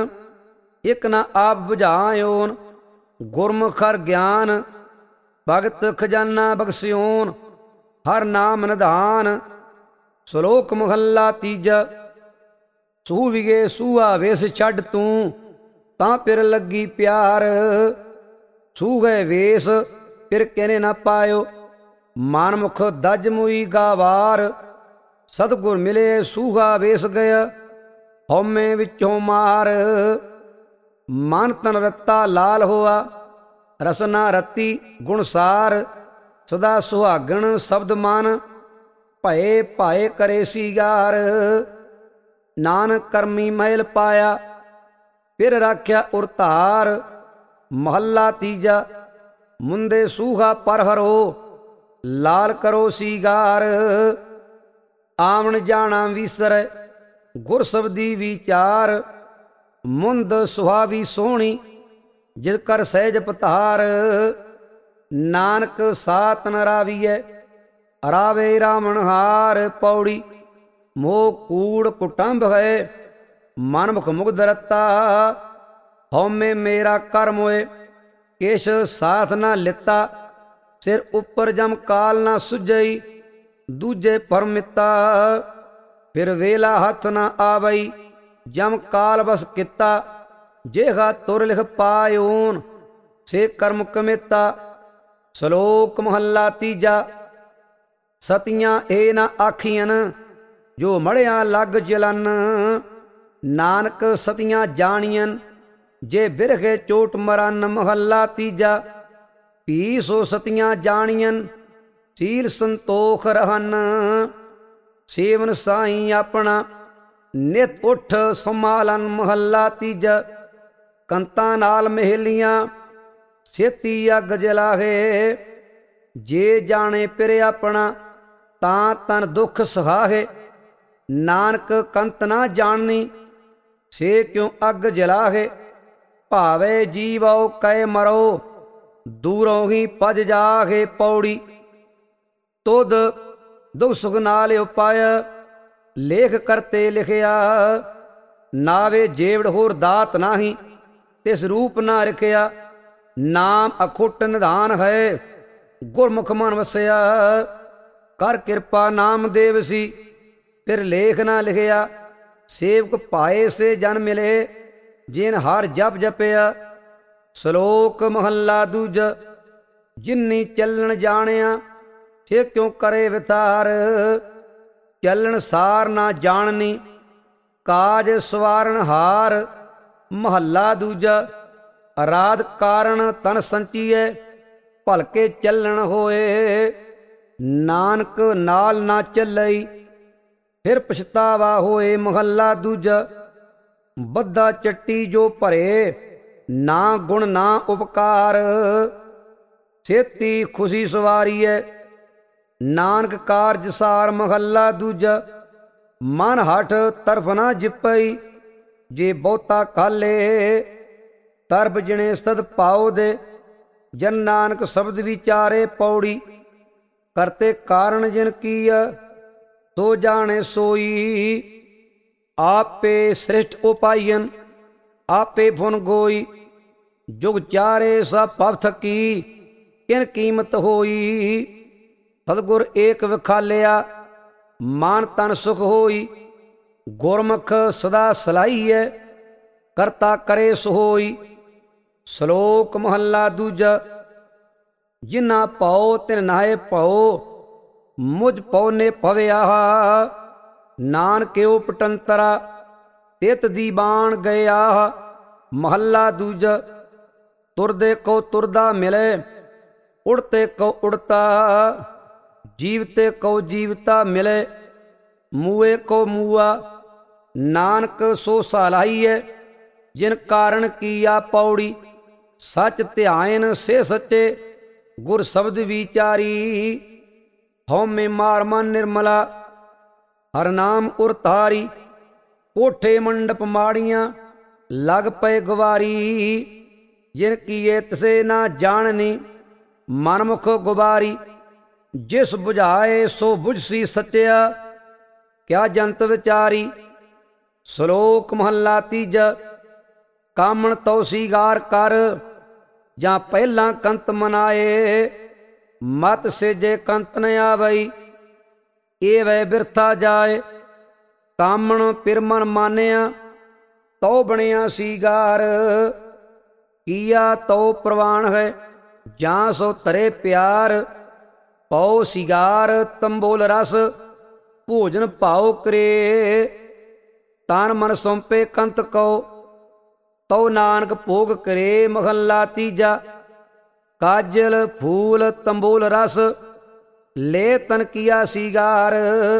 ਇਕ ਨਾ ਆਪ ਬੁਝਾਇਓਨ, ਗੁਰਮੁਖ ਹਰ ਗਿਆਨ। ਭਗਤ ਖਜ਼ਾਨਾ ਬਖਸਿਓਨ, ਹਰ ਨਾਮ ਨਿਧਾਨ। ਸ਼ਲੋਕ ਮਹੱਲਾ ਤੀਜਾ। ਸੂ ਵਿਗੇ ਸੂਹਾ ਵੇਸ ਛੱਡ ਤੂੰ, ਤਾਂ ਪਿਰ ਲੱਗੀ ਪਿਆਰ। ਸੂਹੇ ਵੇਸ ਪਿਰ ਕਹਿਨੇ ਨਾ ਪਾਇਓ, ਮਨਮੁਖ ਦਜ ਮੁਈ ਗਾਵਾਰ। ਸਤਿਗੁਰ ਮਿਲੇ ਸੂਹਾ ਵੇਸ ਗਿਆ, ਹਉਮੈ ਵਿੱਚੋਂ ਮਾਰ। ਮਨ ਤਨ ਰੱਤਾ ਲਾਲ ਹੋਆ, ਰਸਨਾ ਰਤੀ ਗੁਣਸਾਰ। ਸਦਾ ਸੁਹਾਗਣ ਸ਼ਬਦ ਮਨ, ਭਏ ਭਾਏ ਕਰੇ ਸੀਗਾਰ। ਨਾਨਕ ਕਰਮੀ ਮਹਿਲ ਪਾਇਆ, ਫਿਰ ਰਾਖਿਆ ਉਰਤਾਰ। ਮਹੱਲਾ ਤੀਜਾ। ਮੁੰਦੇ ਸੂਹਾ ਪਰ ਹਰੋ, ਲਾਲ ਕਰੋ ਸੀਗਾਰ। ਆਵਣ ਜਾਣਾ ਵਿਸਰੈ, ਗੁਰ ਸਬਦੀ ਵਿਚਾਰ। ਮੁੰਦ ਸੁਹਾਵੀ ਸੋਹਣੀ, ਜਿਸ ਕਰ ਸਹਿਜ ਪਤਾਰ। ਨਾਨਕ ਸਾਤ ਨ ਰਾਵੀਐ, ਰਾਵੇ ਰਾਵਣਹਾਰ। ਪੌੜੀ। ਮੋਹ ਕੂੜ ਕੁਟੰਬ ਹੈ, ਮਨਮੁਖ ਮੁਗਧ ਰਤਾ। ਹਉਮੈ ਮੇਰਾ ਕਰਮ ਹੋਏ, ਕਿਛ ਸਾਥ ਨਾ ਲਿੱਤਾ। ਸਿਰ ਉੱਪਰ ਜਮ ਕਾਲ ਨਾ ਸੁਝਈ, ਦੂਜੇ ਪਰਮਿਤਾ। ਫਿਰ ਵੇਲਾ ਹੱਥ ਨਾ ਆਵਈ, ਜਮ ਕਾਲ ਬਸ ਕੀਤਾ। ਜੇਹਾ ਤੁਰ ਲਿਖ ਪਾਇਓਨ, ਸੇ ਕਰਮ ਕਮੇਤਾ। ਸ਼ਲੋਕ ਮਹੱਲਾ ਤੀਜਾ। ਸਤੀਆਂ ਇਹ ਨਾ ਆਖੀਆਂ, ਜੋ ਮੜਿਆ ਲੱਗ ਜਲਨ। ਨਾਨਕ ਸਤੀਆਂ ਜਾਣੀਆਂ, ਜੇ ਬਿਰਖੇ ਚੋਟ ਮਰਨ। ਮਹੱਲਾ ਤੀਜਾ। ਭੀ ਸੋ ਸਤੀਆਂ ਜਾਣੀਆਂ, ਸੀਲ ਸੰਤੋਖ ਰਹਨ। ਸੇਵਨ ਸਾਈ ਆਪਣਾ, ਨਿਤ ਉਠ ਸੰਭਾਲਨ। ਮਹੱਲਾ ਤੀਜਾ। ਕੰਤਾਂ ਨਾਲ ਮਹਿਲੀਆਂ, ਛੇਤੀ ਅੱਗ ਜਲਾਹੇ। ਜੇ ਜਾਣੇ ਪਿਰ ਆਪਣਾ, ਤਾਂ ਤਨ ਦੁੱਖ ਸਹਾਹੇ। ਨਾਨਕ ਕੰਤ ਨਾ ਜਾਣਨੀ, ਸੇ ਕਿਉ ਅੱਗ ਜਲਾਹੇ। ਭਾਵੇ ਜੀਵੋ ਕੈ ਮਰੋ, ਦੂਰੋਂ ਹੀ ਭਜ ਜਾਹੇ। ਪੌੜੀ। ਤੁਧ ਦੁਖ ਸੁਖ ਨਾਲ ਉਪਾਇਆ, ਲੇਖ ਕਰਤੇ ਲਿਖਿਆ। ਨਾਵੇ ਜੇਵੜ ਹੋਰ ਦਾਤ ਨਾਹੀ, ਤਿਸ ਰੂਪ ਨਾ ਰਖਿਆ। ਨਾਮ ਅਖੁੱਟ ਨਿਧਾਨ ਹੈ, ਗੁਰਮੁਖ ਮਨ ਵਸਿਆ। ਕਰ ਕਿਰਪਾ ਨਾਮ ਦੇਵ ਸੀ, ਫਿਰ ਲੇਖ ਨਾ ਲਿਖਿਆ। ਸੇਵਕ ਭਾਏ ਸੇ ਜਨ ਮਿਲੇ, ਜਿਨ ਹਰ ਜਪ ਜਪਿਆ। ਸ਼ਲੋਕ ਮਹੱਲਾ ਦੂਜਾ। ਜਿਨੀ ਚੱਲਣ ਜਾਣਿਆ, ਸੇ ਕਿਉ ਕਰੇ ਵਿਥਾਰ। ਚੱਲਣ ਸਾਰ ਨਾ ਜਾਣਨੀ, ਕਾਜ ਸਵਾਰਨ ਹਾਰ। ਮਹੱਲਾ ਦੂਜਾ। ਅਰਾਧ ਕਾਰਨ ਤਨ ਸੰਚੀਐ, ਭਲਕੇ ਚੱਲਣ ਹੋਏ। ਨਾਨਕ ਨਾਲ ਨਾ ਚੱਲਈ, ਫਿਰ ਪਛਤਾਵਾ ਹੋਏ। ਮਹੱਲਾ ਦੂਜਾ। ਬੱਧਾ ਚੱਟੀ ਜੋ ਭਰੇ, ਨਾ ਗੁਣ ਨਾ ਉਪਕਾਰ। ਛੇਤੀ ਖੁਸ਼ੀ ਸਵਾਰੀਐ, ਨਾਨਕ ਕਾਰਜ ਸਾਰ। ਮਹੱਲਾ ਦੂਜਾ। ਮਨ ਹਠ ਤਰਫ ਨਾ ਜਿਪਈ, ਜੇ ਬਹੁਤਾ ਕਾਲੇ। ਤਰਬ ਜਿਣੇ ਸਦ ਪਾਉ ਦੇ, ਜਨ ਨਾਨਕ ਸ਼ਬਦ ਵਿਚਾਰੇ। ਪੌੜੀ। ਕਰਤੇ ਕਾਰਨ ਜਿਨ ਕੀਆ, ਸੋ ਜਾਣੇ ਸੋਈ। ਆਪੇ ਸ੍ਰਿਸ਼ਟ ਉਪਾਇਨ, ਆਪੇ ਫੁਨ ਗੋਈ। ਜੁਗ ਚਾਰੇ ਸਭ ਭਵ ਥਕੀ, ਕਿਨ ਕੀਮਤ ਹੋਈ। ਸਤਿਗੁਰ ਏਕ ਵਿਖਾਲਿਆ, ਮਾਨ ਤਨ ਸੁਖ ਹੋਈ। ਗੁਰਮੁਖ ਸਦਾ ਸਲਾਹੀਐ, ਕਰਤਾ ਕਰੇ ਸੋਈ। ਸ਼ਲੋਕ ਮਹੱਲਾ ਦੂਜਾ। ਜਿਨਾ ਪਾਓ ਤਿਨ ਨਾਏ ਪਾਓ, ਮੁਝ ਪਉਨੇ ਪਵਿਆ। ਨਾਨਕਿਓ ਪਟੰਤਰਾ, ਤਿਤ ਦੀ ਬਾਣ ਗਿਆ। ਮਹੱਲਾ ਦੂਜਾ। ਤੁਰਦੇ ਕੋ ਤੁਰਦਾ ਮਿਲੇ, ਉੜਤੇ ਕੋ ਉੜਤਾ। ਜੀਵਤੇ ਕੋ ਜੀਵਤਾ ਮਿਲੇ, ਮੂਏ ਕੋ ਮੂਆ। ਨਾਨਕ ਸੋ ਸਲਾਹੀਐ, ਜਿਨ ਕਾਰਨ ਕੀਆ ਪੌੜੀ। ਸਚ ਧਿਆਇਨ ਸੇ ਸੱਚੇ, ਗੁਰ ਸ਼ਬਦ ਵਿਚਾਰੀ। ਹਉਮੈ ਮਾਰ ਮਨ ਨਿਰਮਲਾ, ਹਰ ਨਾਮ ਉਰ ਧਾਰੀ। ਕੋਠੇ ਮੰਡਪ ਮਾੜੀਆਂ, ਲਗ ਪਏ ਗਵਾਰੀ। ਜਿਨ ਕੀਏ ਤਿਸੇ ਨਾ ਜਾਣਨੀ, ਮਨਮੁਖ ਗੁਬਾਰੀ। ਜਿਸ ਬੁਝਾਏ ਸੋ ਬੁਝਸੀ ਸੱਚਿਆ, ਕਿਆ ਜੰਤ ਵਿਚਾਰੀ। ਸ਼ਲੋਕ ਮਹੱਲਾ ਤੀਜਾ। ਕਾਮਣ ਤਉ ਸੀਗਾਰ ਕਰ, ਜਾਂ ਪਹਿਲਾਂ ਕੰਤ ਮਨਾਏ। ਮਤ ਸੇਜੇ ਕੰਤ ਨ ਆਵਈ, ਏ ਵੈ ਬਿਰਥਾ ਜਾਏ। ਕਾਮਣ ਪਿਰ ਮਨ ਮਾਨਿਆ, ਤਉ ਬਣਿਆ ਸੀਗਾਰ। ਕੀਆ ਤਉ ਪ੍ਰਵਾਨ ਹੈ, ਜਾਂ ਸੋ ਤਰੇ ਪਿਆਰ। ਪਉ ਸੀਗਾਰ ਤੰਬੋਲ ਰਸ, ਭੋਜਨ ਭਾਉ ਕਰੇ। ਤਨ ਮਨ ਸੌਂਪੇ ਕੰਤ ਕਉ, ਤਉ ਨਾਨਕ ਭੋਗ ਕਰੇ। ਮਹੱਲਾ ਤੀਜਾ। ਕਾਜਲ ਫੂਲ ਤੰਬੋਲ ਰਸ, ਲੈ ਤਨ ਕੀਆ ਸੀਗਾਰ।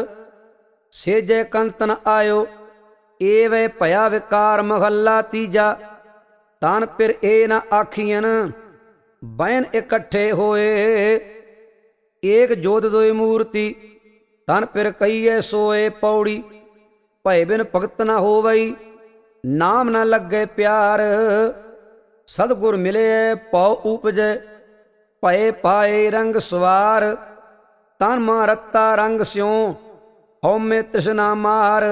ਸੇਜੇ ਕੰਤ ਨ ਆਇਓ, ਏ ਵੈ ਭਇਆ ਵਿਕਾਰ। ਮਹੱਲਾ ਤੀਜਾ। ਤਨ ਪਿਰ ਏ ਨ ਆਖੀਐਨ, ਬੈਨ ਇਕੱਠੇ ਹੋਏ। ਏਕ ਜੋਤ ਦੋਇ ਮੂਰਤੀ, ਤਨ ਪਿਰ ਕਹੀਏ ਸੋਏ। ਪੌੜੀ ਭੈ ਬਿਨ ਭਗਤ ਨ ਹੋਵਈ, ਨਾਮ ਨ ਲੱਗੇ ਪਿਆਰ। ਸਤਿਗੁਰ ਮਿਲੇ ਪਉ ਉਪਜੈ, ਭਏ ਪਾਏ ਰੰਗ ਸਵਾਰ। ਤਨ ਮਾ ਰਤਾ ਰੰਗ ਸਿਉ, ਹਉਮੈ ਤ੍ਰਿਸ਼ਨਾ ਮਾਰ।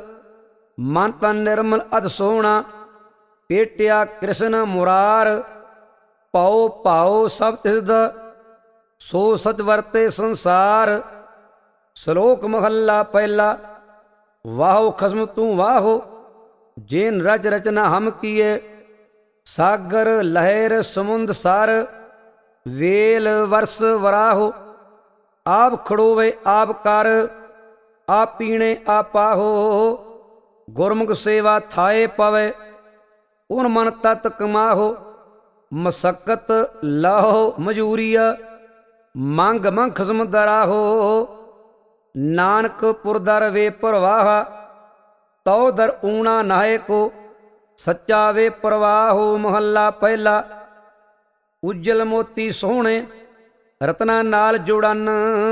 ਮਨ ਤਨ ਨਿਰਮਲ ਅਤਿ ਸੋਹਣਾ, ਪੇਟਿਆ ਕ੍ਰਿਸ਼ਨ ਮੁਰਾਰ। ਪਉ ਭਾਉ ਸਭ ਤਿਸਦਾ, ਸੋ ਸਚ ਵਰਤੇ ਸੰਸਾਰ। ਸ਼ਲੋਕ ਮਹੱਲਾ ਪਹਿਲਾ। ਵਾਹੋ ਖਸਮ ਤੂੰ ਵਾਹੋ, ਜੇਨ ਰਚ ਰਚਨਾ ਹਮ ਕੀਏ। ਸਾਗਰ ਲਹਿਰ ਸਮੁੰਦ ਸਰ, ਵੇਲ ਵਰਸ ਵਰਾਹੋ। ਆਪ ਖੜੋਵੇ ਆਪ ਕਰ, ਆਪ ਪੀਣੇ ਆਪਾਹੋ। ਗੁਰਮੁਖ ਸੇਵਾ ਥਾਏ ਪਵੇ, ਉਨ ਮਨ ਤਤ ਕਮਾਹੋ। ਮਸਕਤ ਲਾਹੋ ਮਜੂਰੀਆ, ਮੰਗ ਮੰਗ ਖਸਮ ਦਰਾਹੋ। ਨਾਨਕ ਪੁਰਦਰ ਵੇ ਪ੍ਰਵਾਹਾ, ਤਉ ਦਰ ਊਣਾ ਨਾਹੇ ਕੋ। ਸੱਚਾ ਵੇ ਪ੍ਰਵਾਹੋ। ਮਹੱਲਾ ਪਹਿਲਾ। ਉਜਲ ਮੋਤੀ ਸੋਹਣੇ, ਰਤਨਾ ਨਾਲ ਜੋੜਨ।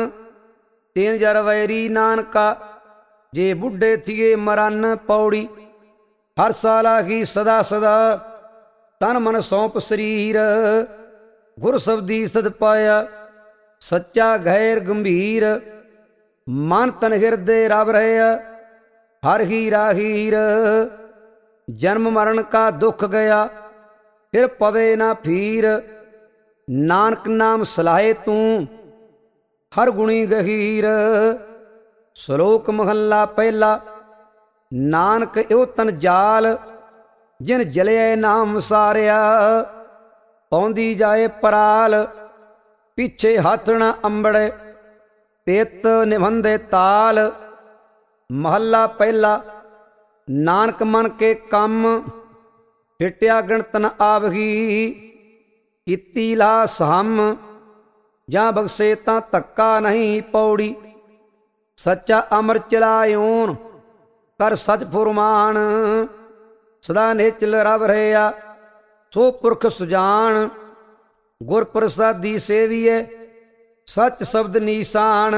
ਤੇਨ ਜਰ ਵੈਰੀ ਨਾਨਕਾ, ਜੇ ਬੁੱਢੇ ਥੀਏ ਮਰਨ। ਪੌੜੀ ਹਰ ਸਾਲਾ ਹੀ ਸਦਾ ਸਦਾ, ਤਨ ਮਨ ਸੌਂਪ ਸਰੀਰ। ਗੁਰ ਸਬਦੀ ਸਦ ਪਾਇਆ, ਸੱਚਾ ਗੈਰ ਗੰਭੀਰ। ਮਨ ਤਨ ਹਿਰਦੇ ਰਵ ਰਹਿਆ, ਹਰ ਹੀ ਰਾਹੀਰ। ਜਨਮ ਮਰਨ ਕਾ ਦੁੱਖ ਗਿਆ, ਫਿਰ ਪਵੇ ਨਾ ਫੀਰ। ਨਾਨਕ ਨਾਮ ਸਲਾਹੇ ਤੂੰ, ਹਰ ਗੁਣੀ ਗਹੀਰ। ਸ਼ਲੋਕ ਮਹੱਲਾ ਪਹਿਲਾ। ਨਾਨਕ ਇਹੋ ਤਨ ਜਾਲ, ਜਿਨ ਜਲਿਆ ਨਾਮ ਸਾਰਿਆ। ਪਾਉਂਦੀ ਜਾਏ ਪਰਾਲ, ਪਿੱਛੇ ਹੱਥ ਨ ਅੰਬੜੇ। ਤਿਤ ਨਿਭੰਦੇ ਤਾਲ। ਮਹੱਲਾ ਪਹਿਲਾ। ਨਾਨਕ ਮਨ ਕੇ ਕੰਮ, ਫਿਟਿਆ ਗਿਣਤ ਨ ਆਵਹੀ। ਕੀਤੀ ਲਾ ਸਹਮ, ਜਾਂ ਬਖਸ਼ੇ ਤਾਂ ਧੱਕਾ ਨਹੀਂ। ਪੌੜੀ ਸੱਚਾ ਅਮਰ ਚਲਾਇਓਨ, ਕਰ ਸਚ ਫੁਰਮਾਨ। ਸਦਾ ਨਿਚਲ ਰਵ ਰਹਿਆ, ਸੋ ਪੁਰਖ ਸੁਜਾਨ। ਗੁਰ ਪ੍ਰਸਾਦੀ ਸੇਵੀਏ, ਸੱਚ ਸ਼ਬਦ ਨੀਸਾਨ।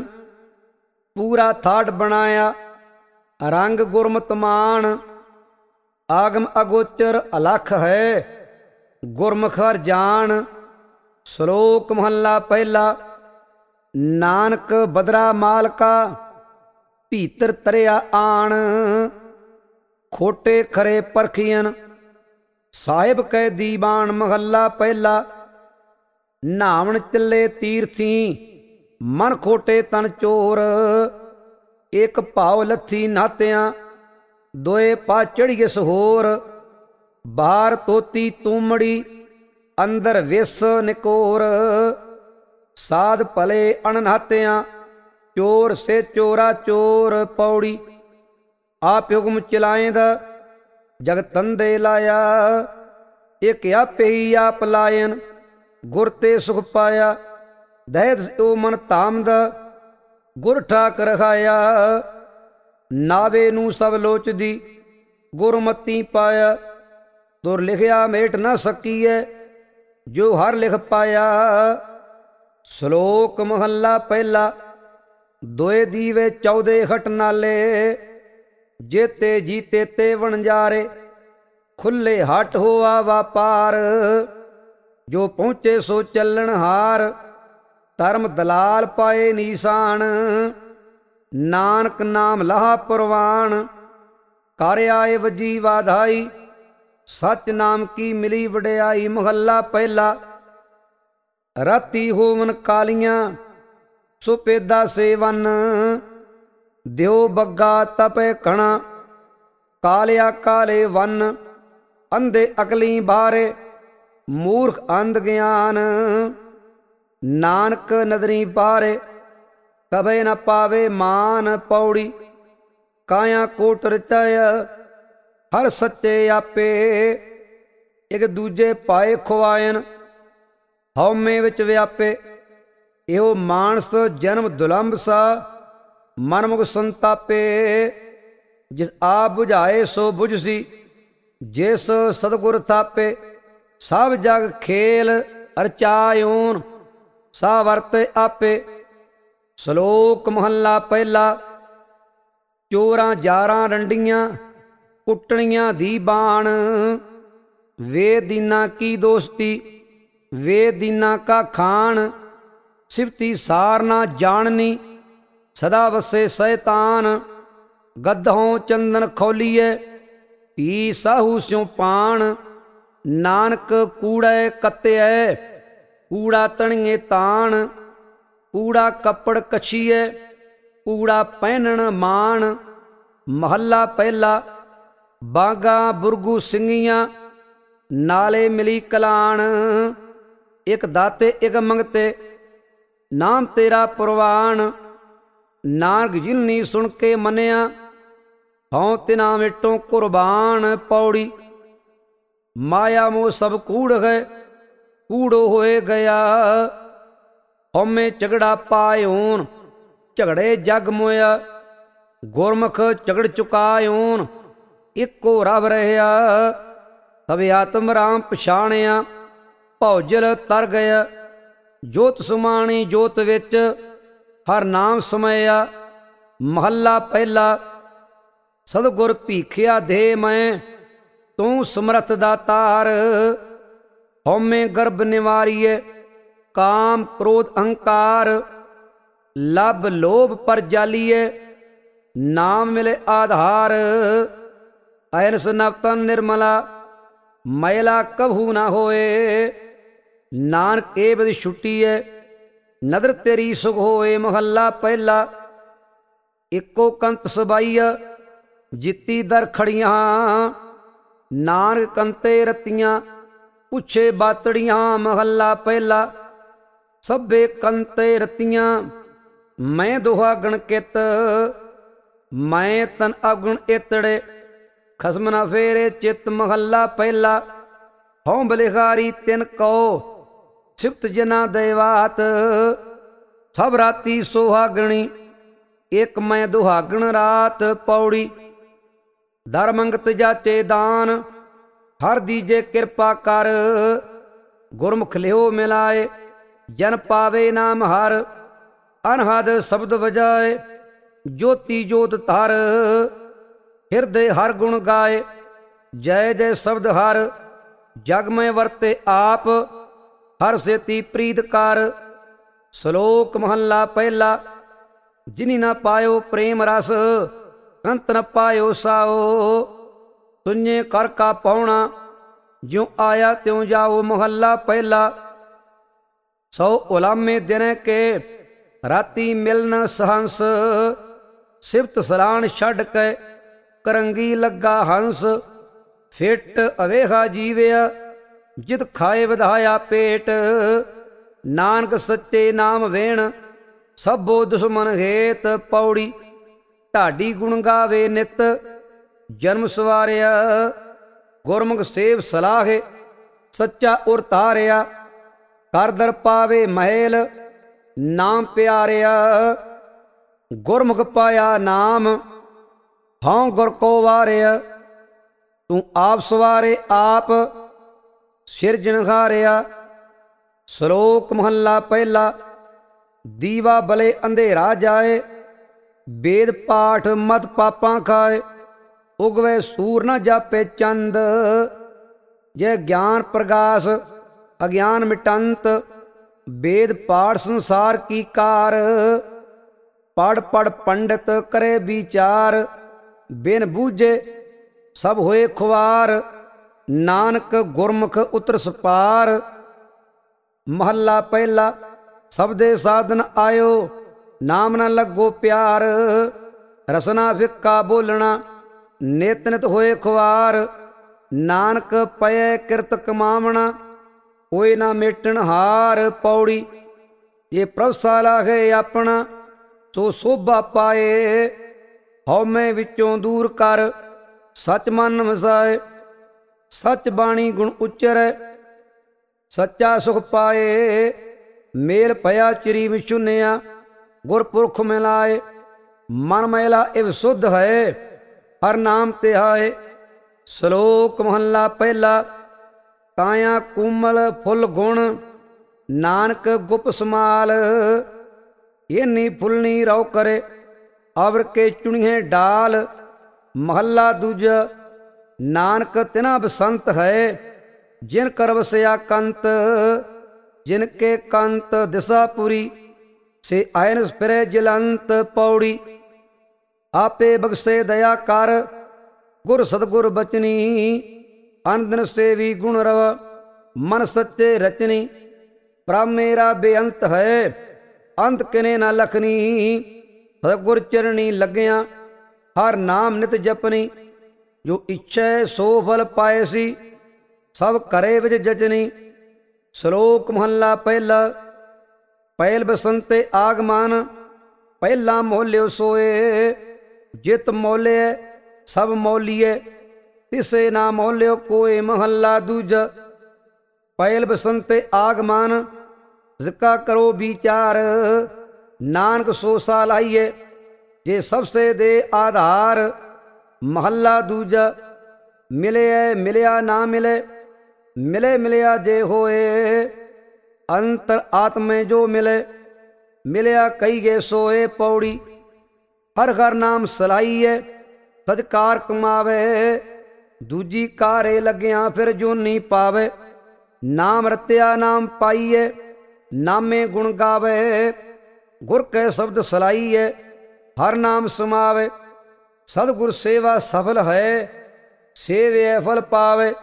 ਪੂਰਾ ਥਾਟ ਬਣਾਇਆ, ਰੰਗ ਗੁਰਮਤਿ ਮਾਨ। ਆਗਮ ਅਗੋਚਰ ਅਲਖ ਹੈ, ਗੁਰਮੁਖ ਹਰਿ ਜਾਣ। ਸ਼ਲੋਕ ਮਹੱਲਾ ਪਹਿਲਾ। ਨਾਨਕ ਬਦਰਾ ਮਾਲਕਾ, ਭੀਤਰ ਤਰਿਆ ਆਣ। ਖੋਟੇ ਖਰੇ ਪਰਖੀਅਨ, ਸਾਹਿਬ ਕੈ ਦੀਵਾਨ ਮਹੱਲਾ ਪਹਿਲਾ। ਨਹਾਵਣ ਚੱਲੇ ਤੀਰਥੀ ਮਨ ਖੋਟੇ ਤਨ ਚੋਰ। ਇੱਕ ਭਾਉ ਲੱਥੀ ਨਾਤਿਆਂ ਦੋਏ ਪਾ ਚੜੀਏ ਸਹੋਰ। ਬਾਹਰ ਤੋਤੀ ਤੂਮੜੀ ਅੰਦਰ ਵਿਸ ਨਿਕੋਰ। ਸਾਧ ਭਲੇ ਅਣਨਾਤਿਆਂ ਚੋਰ ਸੇ ਚੋਰਾ ਚੋਰ। ਪੌੜੀ ਆਪ ਹੁਕਮ ਚਲਾਏਂਦਾ ਜਗ ਤੰਦੇ ਲਾਇਆ। ਇੱਕ ਆਪੇ ਹੀ ਆਪ ਲਾਇਨ ਗੁਰ ਤੇ ਸੁਖ ਪਾਇਆ। ਦਹਿਤ ਉਹ ਮਨ ਧਾਮਦ ਗੁਰ ਠਾਕ ਰਖਾਇਆ। ਨਾਵੇ ਨੂੰ ਸਭ ਲੋਚਦੀ ਗੁਰਮਤੀ ਪਾਇਆ। ਦੁਰ ਲਿਖਿਆ ਮੇਟ ਨਾ ਸਕੀਐ ਜੋ ਹਰ ਲਿਖ ਪਾਇਆ। ਸ਼ਲੋਕ ਮਹੱਲਾ ਪਹਿਲਾ। ਦੋਏ ਦੀਵੇ 14 ਖਟ ਨਾਲੇ। ਜੇਤੇ ਜੀਤੇ ਤੇ ਵਣਜਾਰੇ ਖੁੱਲੇ ਹਟ ਹੋਆ ਵਾਪਾਰ। ਜੋ ਪਹੁੰਚੇ ਸੋ ਚੱਲਣ ਹਾਰ ਧਰਮ ਦਲਾਲ ਪਾਏ ਨੀਸਾਨ। ਨਾਨਕ ਨਾਮ ਲਾਹਾ ਪ੍ਰਵਾਨ ਕਰ ਆਏ ਵਜੀ ਵਾਧਾਈ। ਸਚ ਨਾਮ ਕੀ ਮਿਲੀ ਵਡਿਆਈ। ਮਹੱਲਾ ਪਹਿਲਾ। ਰਾਤੀ ਹੋਵਨ ਕਾਲੀਆਂ ਸੁਪੇਦਾ ਸੇਵਨ। ਦਿਓ ਬੱਗਾ ਤਪੇ ਕਣਾ ਕਾਲਿਆ ਕਾਲੇ ਵਨ। ਅੰਧੇ ਅਕਲੀ ਬਾਰੇ ਮੂਰਖ ਅੰਧ ਗਿਆਨ। ਨਾਨਕ ਨਦਰੀ ਬਾਰੇ ਕਬੇ ਨ ਪਾਵੇ ਮਾਨ। ਪੌੜੀ ਕਾਇਆ ਕੋਟ ਰਚਾਇਆ ਹਰ ਸੱਚੇ ਆਪੇ। ਇੱਕ ਦੂਜੇ ਪਾਏ ਖੁਆਇਨ ਹਉਮੈ ਵਿੱਚ ਵਿਆਪੇ। ਇਹੋ ਮਾਨਸ ਜਨਮ ਦੁਲੰਭ ਸਾ ਮਨਮੁਖ ਸੰਤਾਪੇ। ਜਿਸ ਆਪ ਬੁਝਾਏ ਸੋ ਬੁਝਸੀ ਜਿਸ ਸਤਿਗੁਰ ਥਾਪੇ। ਸਭ ਜਗ ਖੇਲ ਅਰਚਾਇਓਨ ਸਾ ਵਰਤੇ ਆਪੇ। ਸ਼ਲੋਕ ਮਹੱਲਾ ਪਹਿਲਾ। ਚੋਰਾਂ ਜਾਰਾਂ ਰੰਡੀਆਂ ਕੁੱਟਣੀਆਂ ਦੀ ਬਾਣ। ਵੇ ਦੀਨਾ ਕੀ ਦੋਸਤੀ ਵੇ ਦੀਨਾ ਕਾ ਖਾਣ। ਸਿਫਤੀ ਸਾਰ ਨਾ ਜਾਣਨੀ ਸਦਾ ਵਸੇ ਸੈਤਾਨ। ਗੱਧੋਂ ਚੰਦਨ ਖੋਲੀਏ ਪੀ ਸਾਹੂ ਸਿਉ ਪਾਣ। ਨਾਨਕ ਕੂੜੈ ਕੱਤਿਐ ਕੂੜਾ ਤਣੀਏ ਤਾਣ। ਕੂੜਾ ਕੱਪੜ ਕਛੀਏ ਕੂੜਾ ਪਹਿਨਣ ਮਾਣ। ਮਹੱਲਾ ਪਹਿਲਾ। ਬਾਗਾ ਬੁਰਗੂ ਸਿੰਘੀਆਂ ਨਾਲੇ ਮਿਲੀ ਕਲਾਣ। ਇੱਕ ਦਾਤੇ ਇੱਕ ਮੰਗਤੇ ਨਾਮ ਤੇਰਾ ਪ੍ਰਵਾਨ। ਨਾਨਕ ਜਿਨੀ ਸੁਣ ਕੇ ਮੰਨਿਆ ਹਉ ਤਿਨਾ ਮਿਟੋਂ ਕੁਰਬਾਨ। ਪੌੜੀ ਮਾਇਆ ਮੋਹ ਸਭ ਕੂੜ ਹੈ ਕੂੜੋ ਹੋਏ ਗਿਆ। ਹਉਮੈ ਝਗੜਾ ਪਾਇਓਨ ਝਗੜੇ ਜਗ ਮੋਇਆ। ਗੁਰਮੁਖ ਝਗੜ ਚੁਕਾਇਓਨ ਇੱਕੋ ਰਬ ਰਹਿਆ। ਤਵੇ ਆਤਮ ਰਾਮ ਪਛਾਣਿਆ ਭੌਜਲ ਤਰ ਗਿਆ। ਜੋਤ ਸੁਮਾਣੀ ਜੋਤ ਵਿੱਚ ਹਰ ਨਾਮ ਸਮਿਆ। ਮਹੱਲਾ ਪਹਿਲਾ। ਸਤਿਗੁਰ ਭੀਖਿਆ ਦੇ ਮੈਂ ਤੂੰ ਸਮਰਥ ਦਾਤਾਰ। ਹਉਮੈ ਗਰਭ ਨਿਵਾਰੀਏ ਕਾਮ ਕ੍ਰੋਧ ਅਹੰਕਾਰ। ਲੱਭ ਲੋਭ ਪਰ ਜਾਲੀਏ ਨਾਮ ਮਿਲੇ ਆਧਾਰ। ਅਹਨਸ ਨਵਤਨ ਨਿਰਮਲਾ ਮੈਲਾ ਕਭੂ ਨਾ ਹੋਏ। ਨਾਨਕ ਇਹ ਬਦ ਛੁੱਟੀਏ ਨਦਰ ਤੇਰੀ ਸੁਖ ਹੋਏ। ਮਹੱਲਾ ਪਹਿਲਾ। ਇੱਕੋ ਕੰਤ ਸਬਾਈਆ ਜਿੱਤੀ ਦਰ ਖੜੀਆਂ। ਨਾਨਕ ਕੰਤੇ ਰਤੀਆਂ ਪੁੱਛੇ ਬਾਤੜੀਆਂ। ਮਹੱਲਾ ਪਹਿਲਾ। ਸਭੇ ਕੰਤੇ ਰਤੀਆਂ ਮੈਂ ਦੁਹਾਗਣ ਕਿਤ। ਮੈਂ ਤਨ ਅਗੁਣ ਇਤੜੇ ਖਸਮ ਨਾ ਫੇਰੇ ਚਿੱਤ। ਮਹੱਲਾ ਪਹਿਲਾ। ਹਉ ਬਲਿਹਾਰੀ ਤਿਨ ਕਉ ਸਿਫਤ ਜਨਾ ਦੇਵਾਤ। ਸਭ ਰਾਤੀ ਸੁਹਾਗਣੀ ਇੱਕ ਮੈਂ ਦੁਹਾਗਣ ਰਾਤ। ਪੌੜੀ ਦਰ ਮੰਗਤ ਜਾਚੇ ਦਾਨ ਹਰ ਦੀਜੇ ਕਿਰਪਾ ਕਰ। ਗੁਰਮੁਖ ਲਿਓ ਮਿਲਾਏ ਜਨ ਪਾਵੇ ਨਾਮ ਹਰ। ਅਨਹਦ ਸ਼ਬਦ ਵਜਾਏ ਜੋਤੀ ਜੋਤ ਧਰ। ਹਿਰਦੇ ਹਰ ਗੁਣ ਗਾਏ ਜੈ ਜੈ ਸ਼ਬਦ ਹਰ। ਜਗ ਮੈਂ ਵਰਤੇ ਆਪ ਹਰ ਸੇਤੀ ਪ੍ਰੀਤ ਕਰ। ਸ਼ਲੋਕ ਮਹੱਲਾ ਪਹਿਲਾ। ਜਿਨੀ ਨਾ ਪਾਇਓ ਪ੍ਰੇਮ ਰਸ ਅੰਤ ਨ ਪਾਇਓ ਸਾਓ। ਤੁਝੇ ਕਰ ਕਾ ਪਾਉਣਾ ज्यों आया त्यों जाओ। महला पहला। 100 उलामे दिन के राती मिलन सहंस। सिफत सलान छड़ के करंगी लगा हंस। फिट अवेहा जीविया जित खाए ਵਧਾਇਆ पेट। नानक सच्चे नाम वेण ਸਭੋ ਦੁਸ਼ਮਨ ਹੇਤ। ਪੌੜੀ। ਢਾਡੀ ਗੁਣ ਗਾਵੇ ਨਿਤ ਜਨਮ ਸਵਾਰਿਆ। ਗੁਰਮੁਖ ਸੇਵ ਸਲਾਹੇ ਸੱਚਾ ਉਰ ਤਾਰਿਆ। ਕਰ ਦਰ ਪਾਵੇ ਮਹਿਲ ਨਾਮ ਪਿਆਰਿਆ। ਗੁਰਮੁਖ ਪਾਇਆ ਨਾਮ ਹਉ ਗੁਰ ਕੋ ਵਾਰਿਆ। ਤੂੰ ਆਪ ਸਵਾਰੇ ਆਪ ਸਿਰਜਣਹਾਰਿਆ। ਸ਼ਲੋਕ ਮਹੱਲਾ ਪਹਿਲਾ। ਦੀਵਾ ਬਲੇ ਅੰਧੇਰਾ ਜਾਏ ਵੇਦ ਪਾਠ ਮਤ ਪਾਪਾਂ ਖਾਏ। ਉਗਵੇ ਸੂਰ ਨ ਜਾਪੇ ਚੰਦ ਜੇ ਗਿਆਨ ਪ੍ਰਗਾਸ ਅਗਿਆਨ ਮਿਟੰਤ। ਵੇਦ ਪਾਠ ਸੰਸਾਰ ਕੀ ਕਾਰ ਪੜ ਪੜ ਪੰਡਿਤ ਕਰੇ ਵਿਚਾਰ। ਬਿਨ ਬੂਝੇ ਸਭ ਹੋਏ ਖੁਆਰ ਨਾਨਕ ਗੁਰਮੁਖ ਉਤਰ ਸਪਾਰ। ਮਹੱਲਾ ਪਹਿਲਾ। ਸਬਦੇ ਸਾਧਨ ਆਇਓ ਨਾਮ ਨ ਲੱਗੋ ਪਿਆਰ। ਰਸਨਾ ਫਿੱਕਾ ਬੋਲਣਾ ਨਿਤ ਨਿਤ ਹੋਏ ਖੁਆਰ। ਨਾਨਕ ਪਏ ਕਿਰਤ ਕਮਾਵਣਾ ਕੋਈ ਨਾ ਮੇਟਣ ਹਾਰ। ਪੌੜੀ। ਜੇ ਪ੍ਰਭ ਸਲਾਹੇ ਆਪਣਾ ਸੋ ਸੋਭਾ ਪਾਏ। ਹਉਮੈ ਵਿੱਚੋਂ ਦੂਰ ਕਰ ਸਚ ਮਨ ਵਸਾਏ। ਸਚ ਬਾਣੀ ਗੁਣ ਉਚਰੈ ਸੱਚਾ ਸੁਖ ਪਾਏ। ਮੇਲ ਭਇਆ ਚਿਰੀ ਵਿਚੁਨਿਆ ਗੁਰਪੁਰਖ ਮਿਲਾਏ। ਮਨ ਮੈਲਾ ਇਵ ਸੁਧ ਹੈ ਹਰ ਨਾਮ ਧਿਆਏ। ਸ਼ਲੋਕ ਮਹੱਲਾ ਪਹਿਲਾ। ਕਾਇਆ ਕੋਮਲ ਫੁੱਲ ਗੁਣ ਨਾਨਕ ਗੁਪ ਸਮਾਲ। ਇਹਨੀ ਫੁੱਲਣੀ ਰਉ ਕਰੇ ਅਵਰ ਕੇ ਚੁਣੀਏ ਡਾਲ। ਮਹੱਲਾ ਦੂਜਾ। ਨਾਨਕ ਤਿਨਾ ਬਸੰਤ ਹੈ ਜਿਨ ਕਰ ਵਸਿਆ ਕੰਤ। जिन के कंत दिशापुरी से आयन फिरे जलंत। पौड़ी। आपे बख्शे दया कर गुर सतगुर बचनी। अनदन सेवी गुण रव मन सच्चे रचनी। प्रभ मेरा बेअंत है अंत किने न लखनी। सतगुर चरणी लग्या हर नाम नित जपनी। जो इच्छै सो फल पाए सी सब करे विच जचनी। ਸ਼ਲੋਕ ਮਹੱਲਾ ਪਹਿਲਾ। ਪਹਿਲ ਬਸੰਤੇ ਆਗਮਨ ਪਹਿਲਾ ਮੋਲਿਓ ਸੋਏ। ਜਿਤ ਮੋਲਿਐ ਸਭ ਮੋਲੀਏ ਤਿਸੇ ਨਾ ਮੋਲਿਓ ਕੋਏ। ਮਹੱਲਾ ਦੂਜਾ। ਪਹਿਲ ਬਸੰਤੇ ਆਗਮਨ ਜ਼ਿਕਾ ਕਰੋ ਵਿਚਾਰ। ਨਾਨਕ ਸੋ ਸਾ ਲਾਈਏ ਜੇ ਸਭ ਸੇ ਦੇ ਆਧਾਰ। ਮਹੱਲਾ ਦੂਜਾ। ਮਿਲਿਐ ਮਿਲਿਆ ਨਾ ਮਿਲੇ ਮਿਲੇ ਮਿਲਿਆ ਜੇ ਹੋਏ। ਅੰਤਰ ਆਤਮੇ ਜੋ ਮਿਲੇ ਮਿਲਿਆ ਕਹੀਏ ਸੋਏ। ਪੌੜੀ। ਹਰ ਹਰ ਨਾਮ ਸਲਾਈਏ ਸਦਕਾਰ ਕਮਾਵੇ। ਦੂਜੀ ਕਾਰੇ ਲੱਗਿਆ ਫਿਰ ਜੋਨੀ ਪਾਵੇ। ਨਾਮ ਰਤਿਆ ਨਾਮ ਪਾਈਏ ਨਾਮੇ ਗੁਣ ਗਾਵੇ। ਗੁਰ ਕੈ ਸ਼ਬਦ ਸਲਾਈਏ ਹਰ ਨਾਮ ਸਮਾਵੇ। ਸਤਿਗੁਰ ਸੇਵਾ ਸਫਲ ਹੈ ਸੇਵਿਐ ਫਲ ਪਾਵੇ।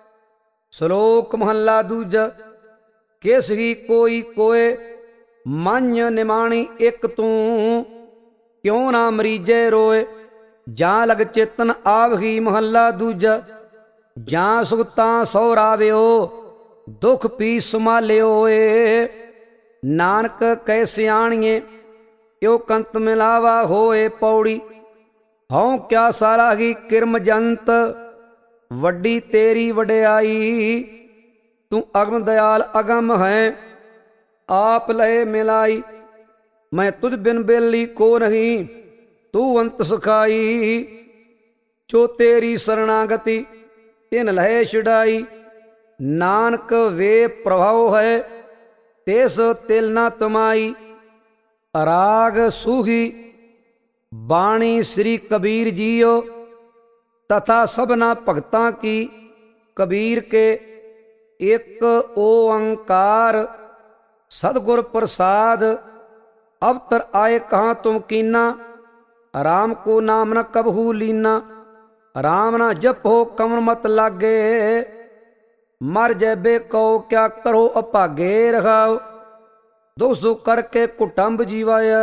ਸ਼ਲੋਕ ਮਹੱਲਾ ਦੂਜਾ। ਕੇਸਰੀ ਕੋਈ ਕੋਏ ਮੰਝ ਨਿਮਾਣੀ ਇੱਕ ਤੂੰ। ਕਿਉਂ ਨਾ ਮਰੀਜੇ ਰੋਏ ਜਾਂ ਲਗ ਚੇਤਨ ਆਵਹੀ। ਮਹੱਲਾ ਦੂਜਾ। ਜਾਂ ਸੁਖਤਾਂ ਸੋ ਰਾਵਿਓ ਦੁਖ ਪੀ ਸੰਭਾਲਿਓ ਏ। ਨਾਨਕ ਕੈ ਸਿਆਣੀਏ ਇਉ ਕੰਤ ਮਿਲਾਵਾ ਹੋਏ। ਪੌੜੀ। ਹਉ ਕਿਆ ਸਾਰਾਹੀ ਕਿਰਮ ਜੰਤ ਵੱਡੀ ਤੇਰੀ ਵਡਿਆਈ। ਤੂੰ ਅਗਮ ਦਿਆਲ ਅਗਮ ਹੈ ਆਪ ਲਏ ਮਿਲਾਈ। ਮੈਂ ਤੁਝ ਬਿਨ ਬੇਲੀ ਕੋ ਨਹੀਂ ਤੂੰ ਅੰਤ ਸੁਖਾਈ। ਜੋ ਤੇਰੀ ਸਰਣਾਗਤੀ ਤਿਨ ਲਹੇ ਛੁਡਾਈ। ਨਾਨਕ ਵੇ ਪ੍ਰਭਾਵ ਹੈ ਤਿਸ ਤਿਲ ਨਾ ਤਮਾਈ। ਰਾਗ ਸੂਹੀ ਬਾਣੀ ਸ੍ਰੀ ਕਬੀਰ ਜੀਓ। तथा सबना भगतां की कबीर के एक ओंकार। सतगुर प्रसाद अवतर आए कहाँ तुम कीना। राम को नाम न कबहू लीना। राम ना जप हो कमर मत लागे मर जैबे कहो क्या करो अभागे रखाओ। दोसो करके कुटुंब जीवाया,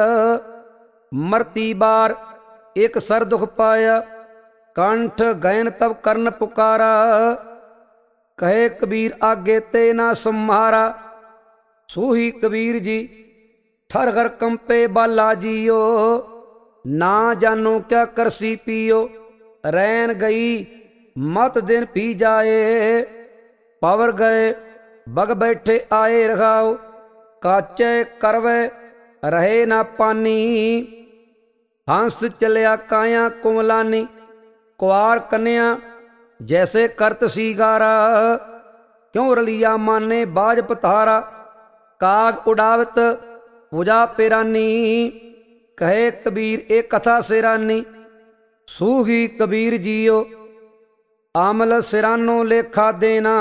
मरती बार एक सर दुख पाया। कंठ गयन तब कर्ण पुकारा, कहे कबीर आगे ते ना सम्हारा। सूही कबीर जी थर घर कंपे बाला जियो, ना जानो क्या करसी पियो। रैन गई मत दिन पी जाए, पावर गए बग बैठे आए रखाओ। काचे करवे रहे ना पानी, हंस चलिया काया कुमलानी। कुआर कन्या जैसे करत सीगारा, क्यों रलिया माने बाज पतारा। काग उड़ावत पूजा पेरानी, कहे कबीर एक कथा सिरानी। सूही कबीर जियो आमल सिरानो लेखा देना,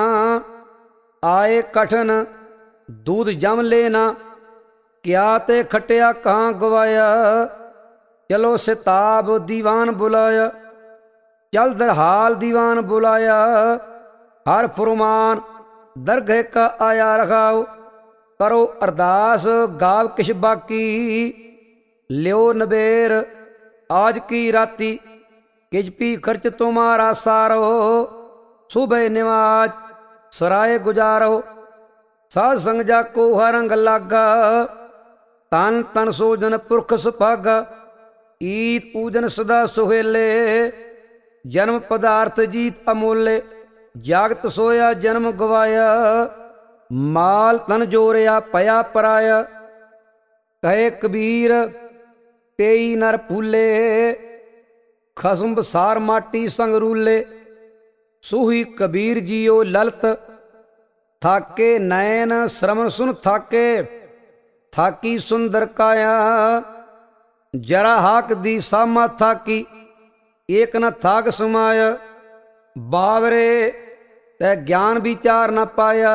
आए कठन दूध जम लेना। क्या ते खटिया कहाँ गवाया, चलो सिताब दीवान बुलाया। चल दरहाल दीवान बुलाया, हर फुरमान दरगह का आया रखाओ। करो अरदास गाव किश बाकी, लियो नबेर आज की राती। किच पी खर्च तुम्हारा सारो, सुबह निवाज सराय गुजारो। साध संग जाको हरंग लागा, तन तन सोजन पुरख सुभागा। ईद पूजन सदा सुहेले, जन्म पदार्थ जीत अमोले। जागत सोया जन्म गवाया, माल तन जोरिया पया पराया। कहे कबीर तेई नर फूले, खसम बसार माटी संग रूले। सूही कबीर जियो ललत, थाके नैन श्रवण सुन थाके। थाकी सुंदर काया, जरा हाक दी सामा थाकी। एक न थाक समाया, बावरे तै ज्ञान विचार न पाया।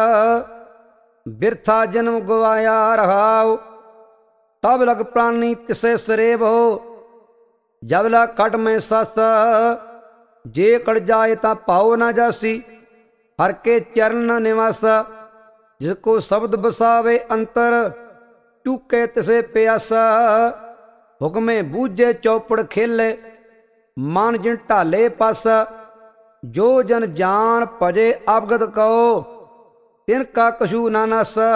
बिरथा जन्म गवाया रहाओ, तब लग प्राणी तिसे सरेब हो। जबला कट में सासा, जे कड़ जाए ता पाओ ना जासी। हर के चरण न निवासा, जिसको शब्द बसावे अंतर। चूके तिसे प्यासा, हुक्मे बूझे चौपड़ खेले। मान जिन ढाले पासा, जो जन जान भजे अवगत कहो। तिनका कछु ना नासा,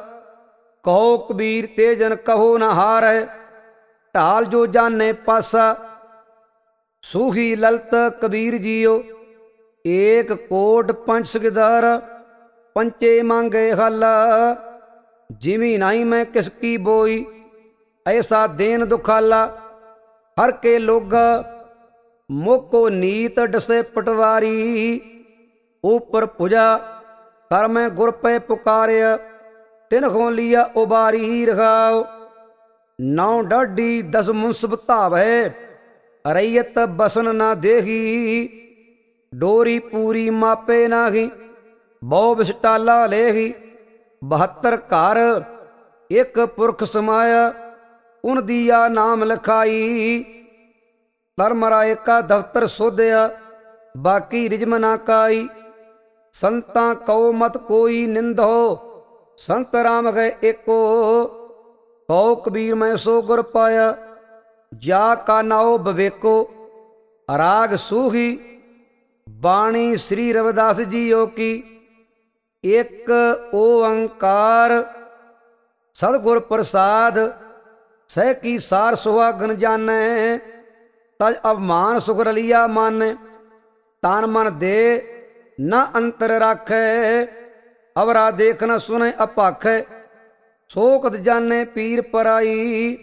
कहो कबीर ते जन कहो न हारै। ढाल जो जाने पासा। सूही ललत कबीर जियो, एक कोट पंच सिकदार। पंचे मांगे हला, जिमी नहीं मैं किसकी बोई। ऐसा देन दुखाला, हर के लोगा। मोको नीत डसे पटवारी, ऊपर पुजा कर मैं गुर पे पुकारिया। तिनखों लिया उबारी रखाओ, 9 डाढ़ी 10 मुंसब धावे। रैयत बसन ना देखी, डोरी पूरी मापे नाही। बहु बिसटाला लेही, 72 घर एक पुरख समाया। उन दिया नाम लिखाई, धर्मराय का दफ्तर सोधया। बाकी रिजम ना काई, संता कहो मत कोई निंदो। संत राम गए एको, कहो कबीर मैं सो गुर पाया। जा का नाओ बवेको, राग सूही बाणी श्री रविदास जियो की। एक ओंकार सदगुर प्रसाद, सह की सार सुहागन जाने। तज अवमान सुख रलिया माने, तान मन दे न अंतर राखे। अवरा देख न सुने अपाखे, सोकत जाने पीर पराई।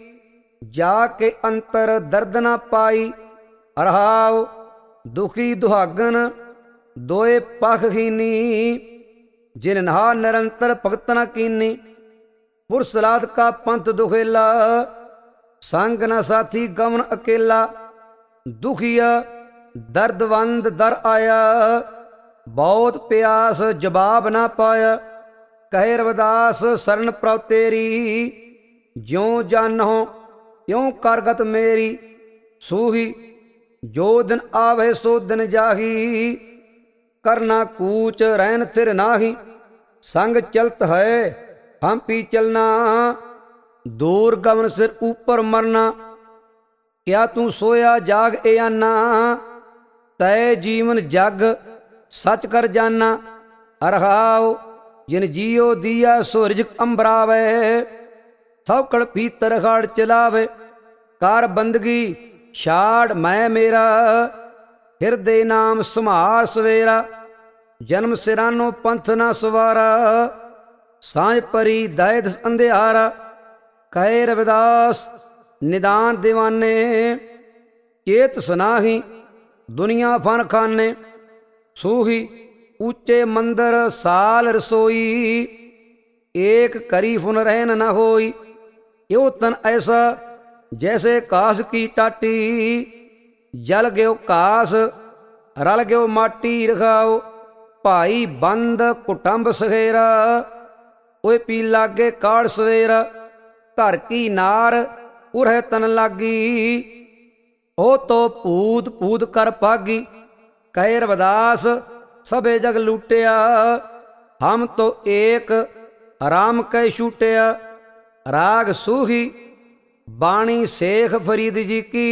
जाके अंतर दर्द न पाई, रहाओ दुखी दुहागन दोए पख हीनी। जिन नहा निरंतर भगत न कीनी। पुरसलाद का पंथ दुखेला, संग न साथी गमन अकेला। दुखिया दर्दवंद दर आया, बहुत प्यास जवाब ना पाया। कहे रविदास शरण प्रभ तेरी, ज्यों जानो त्यों करगत मेरी। सूही जो दिन आवे सो दिन जाही, करना कूच रहन थिर नाही, संग चलत है हम पी चलना, दूर गवन सिर ऊपर मरना। क्या तू सोया जाग ए आना, तय जीवन जग सच कर जाना। अरहाओ जिन जियो दिया सो रिजक अंबरावे, सौकड़ भीतर खाड़ चलावे। कार बंदगी छाड़ मैं मेरा, हिरदे नाम संभार सवेरा। जन्म सिरानो पंथ ना सवारा, सांझ परी दाय दस अंधियारा। कहे रविदास निदान दीवाने, चेत सनाही दुनिया फन खाने। सूही ऊंचे मंदिर साल रसोई, एक करी फुन रहन न होई। यो तन ऐसा जैसे कास की टाटी, जल गयो कास रल गयो माटी। रखाओ भाई बंद कुटुंब सखेरा, ओए पी लागे काड़ सवेरा। घर की नार उरह तन लागी, ओ तो पूत पूत कर पागी। कहे रविदास सबे जग लूटिया, हम तो एक राम कै छूटिया। राग सूही बाणी शेख फरीद जी की,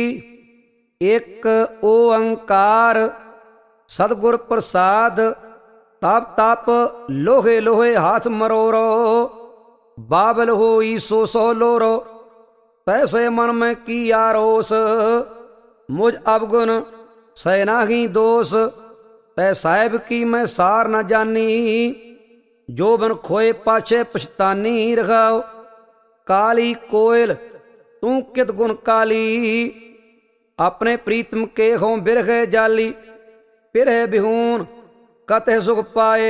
एक ओंकार सतगुर प्रसाद। ताप ताप लोहे लोहे हाथ मरोरो, बाबल होई सो सो लोरो। तैसे मन में की आरोस, मुझ अवगुण सैनाही दोष। तै साहिब की मैं सार न जानी, जो बन खोए पाछे पछतानी। रखाओ काली कोयल तू कित गुण काली, अपने प्रीतम के हों बिरहे जाली। पिरह बिहून कतः सुख पाए,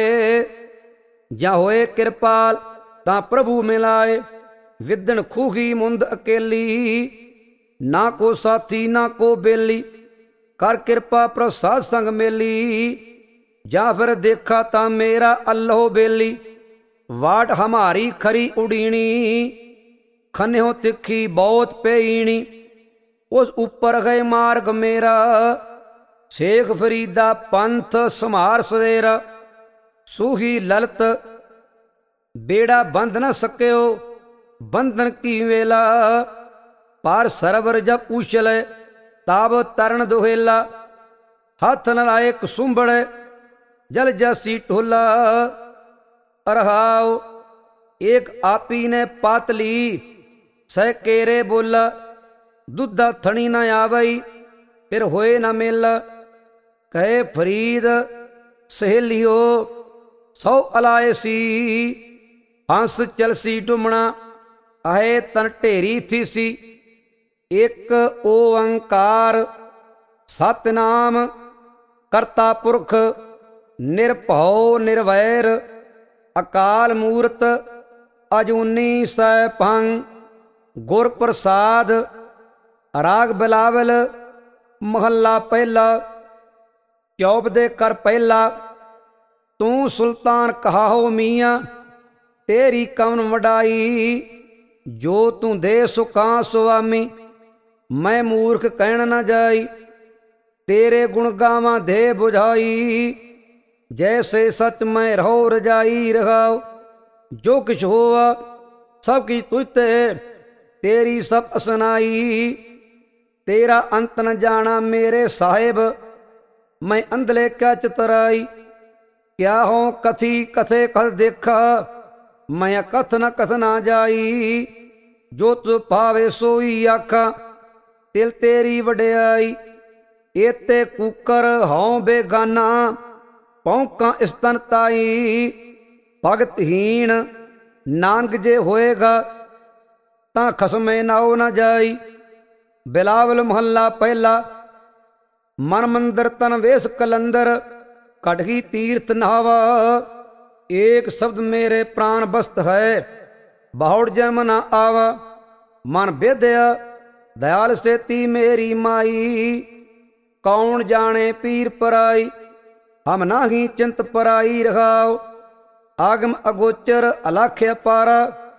जा होए कृपाल ता प्रभु मिलाए। विदन खूही मुंद अकेली, ना को साथी ना को बेली। कर कृपा प्रसाद संग मेली, जा फिर देखा ता मेरा अल्लाह बेली। वाट हमारी खरी उड़ीनी, खन्यो तिखी बहुत पेईनी। उस ऊपर गए मार्ग मेरा, शेख फरीदा पंथ समार सवेरा। सूही ललत बेड़ा बंध न सक्यो, बंधन की वेला। पार सरवर जब उछले ताब तरण दुहेला। हाथ न लाए कुसुम्बड़ जल जसी ढोला। अरहाओ एक आपी ने पातली, सह केरे बोला। दुधा थणी न आवई, फिर होए न मेला। कहे फरीद सहेलियो सौ अलायसी, हंस चलसी डुमना। आहे तन ढेरी थी सी, एक ओंकार सतनाम। करता पुरख निरभौ निर्वैर, अकाल मूरत अजूनी सैभंग। गुर प्रसाद राग बिलावल महला पहला। चौप दे कर पहला, तू सुल्तान कहा हो मियाँ, तेरी कवन वडाई। जो तू दे सुखा सुआमी, मैं मूर्ख कहण न जाई। तेरे गुण गावा दे बुझाई, जैसे सच मैं रहो रजाई। रहाओ जो किछ होआ सब की तुझते, तेरी सब असनाई। तेरा अंत न जाना मेरे साहिब, मैं अंधले क्या चितराई। क्या हो कथी कथे कथ देखा, मैं कथ न कथ ना जाई। जो तु पावे सोई आखा, तिल तेरी वड्याई। एते कुकर हौं बेगाना, पौंका स्तन ताई। भगतहीन नानक जे होएगा, तां खसमे नाओ न जाई। बिलावल महला पहला। मन मंदिर तन वेश कलंदर, कटही तीर्थ नहावा। एक शब्द मेरे प्राण बस्त है, बाहुड़ जम न आवा। मन बेदया दयाल सेती मेरी माई, कौन जाने पीर पराई। हम नाही चिंत पराई। रखाओ आगम अगोचर अलख अपारा।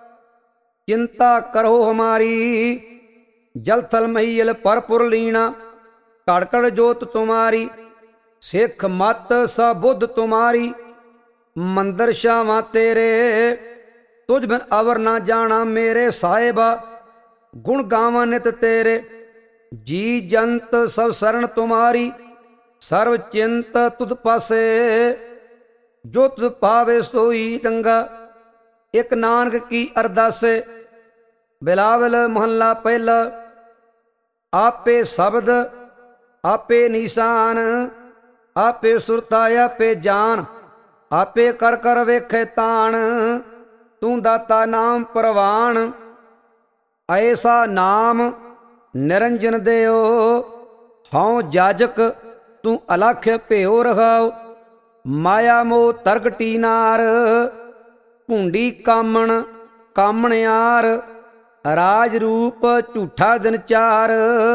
चिंता करो हमारी, जल थल महियल परपुर लीना। कड़कड़ जोत तुम्हारी, ਸਿੱਖ ਮਤ ਸਭ ਬੁੱਧ ਤੁਮਾਰੀ, ਮੰਦਰ ਸ਼ਾਵਾਂ ਤੇਰੇ। ਤੁਝ ਬਿਨ ਅਵਰ ਨਾ ਜਾਣਾ ਮੇਰੇ ਸਾਹਿਬਾ, ਗੁਣ ਗਾਵਾਂ ਨਿਤ ਤੇਰੇ। ਜੀ ਜੰਤ ਸਭ ਸਰਣ ਤੁਮਾਰੀ, ਸਰਵ ਚਿੰਤ ਤੁਧ ਪਾਸੇ। ਜੋ ਤੁਧ ਪਾਵੇ ਸੋਈ ਚੰਗਾ, ਇਕ ਨਾਨਕ ਕੀ ਅਰਦਾਸੇ। ਬਿਲਾਵਲ ਮਹੱਲਾ ਪਹਿਲਾ। ਆਪੇ ਸ਼ਬਦ ਆਪੇ ਨਿਸ਼ਾਨ, ਆਪੇ ਸੁਰਤਾ ਆਪੇ ਜਾਨ। ਆਪੇ ਕਰ ਕਰ ਵੇਖੇ ਤਾਣ, ਤੂੰ ਦਾਤਾ ਨਾਮ ਪ੍ਰਵਾਨ। ਐਸਾ ਨਾਮ ਨਿਰੰਜਨ ਦਿਓ, ਹਉ ਜਾਜਕ ਤੂੰ ਅਲਖ ਭਿਓ ਰਖਾਓ। ਮਾਇਆ ਮੋਹ ਤਰਗਟੀ ਨਾਰ, ਭੁੰਡੀ ਕਾਮਣ ਕਾਮਣਿਆਰ। ਰਾਜ ਰੂਪ ਝੂਠਾ ਦਿਨ ਚਾਰ,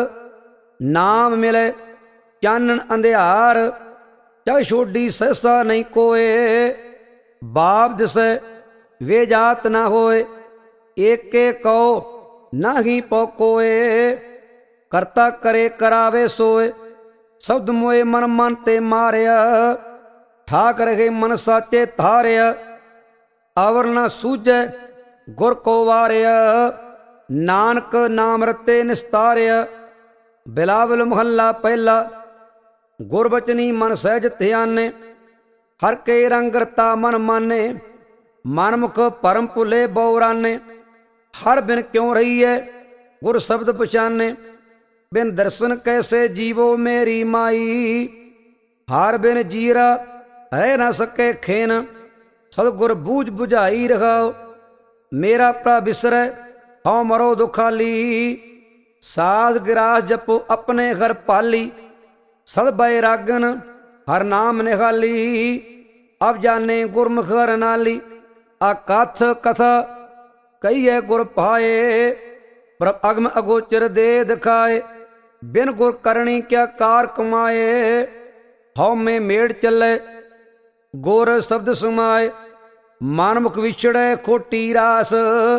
ਨਾਮ ਮਿਲੇ ਚਾਨਣ ਅੰਧਿਆਰ। ਚਾਹੇ ਛੋਡੀ ਸਹਿਸਾ ਨਹੀਂ ਕੋਏ, ਬਾਪ ਦਿਸੈ ਵੇ ਜਾਤ ਨਾ ਹੋਏ। ਏਕੇ ਕਉ ਨਾਹੀ ਪਉ ਕੋਏ, ਕਰਤਾ ਕਰੇ ਕਰਾਵੇ ਸੋਏ। ਸ਼ਬਦ ਮੋਏ ਮਨ ਮਨ ਤੇ ਮਾਰਿਆ, ਠਾਕ ਰਹੇ ਮਨ ਸਾਚੇ ਧਾਰਿਆ। ਅਵਰ ਨਾ ਸੂਝੈ ਗੁਰ ਕੋ ਵਾਰਿਆ, ਨਾਨਕ ਨਾਮ ਰਤੇ ਨਿਸਤਾਰਿਆ। ਬਿਲਾਵਲ ਮਹੱਲਾ ਪਹਿਲਾ। ਗੁਰਬਚਨੀ ਮਨ ਸਹਿਜ ਧਿਆਨੇ, ਹਰ ਕੇ ਰੰਗ ਰਤਾ ਮਨ ਮਾਨੇ। ਮਨਮੁਖ ਭਰਮ ਭੁਲੇ ਬਉਰਾਨੇ, ਹਰ ਬਿਨ ਕਿਉਂ ਰਹੀਏ ਗੁਰ ਸ਼ਬਦ ਪਛਾਨੇ। ਬਿਨ ਦਰਸ਼ਨ ਕੈਸੇ ਜੀਵੋ ਮੇਰੀ ਮਾਈ, ਹਰ ਬਿਨ ਜੀਰਾ ਰਹਿ ਨਾ ਸਕੇ ਖੇਨ। ਸਤਿਗੁਰ ਬੂਝ ਬੁਝਾਈ ਰਖਾਓ, ਮੇਰਾ ਭਰਾ ਬਿਸਰੈ ਹਉ ਮਰੋ ਦੁਖਾਲੀ। ਸਾਜ ਗਿਰਾਸ ਜਪੋ ਆਪਣੇ ਘਰ ਪਾਲੀ, ਸਦ ਬੈਰਾਗਨ ਹਰ ਨਾਮ ਨਿਹਾਲੀ। ਅਬ ਜਾਣੇ ਗੁਰਮੁਖ ਹਰ ਨਾਲੀ, ਆਕਥ ਕਥਾ ਕਹੀਏ ਗੁਰ ਪਾਏ। ਪ੍ਰਭ ਅਗਮ ਅਗੋਚਰ ਦੇ ਦਿਖਾਏ, ਬਿਨ ਗੁਰ ਕਰਣੀ ਕਿਆ ਕਾਰ ਕਮਾਏ। ਹਉ ਮੈਂ ਮੇੜ ਚੱਲੇ ਗੁਰ ਸ਼ਬਦ ਸੁਮਾਏ, ਮਨਮੁਖ ਵਿਛੜੇ ਖੋਟੀ ਰਾਸ।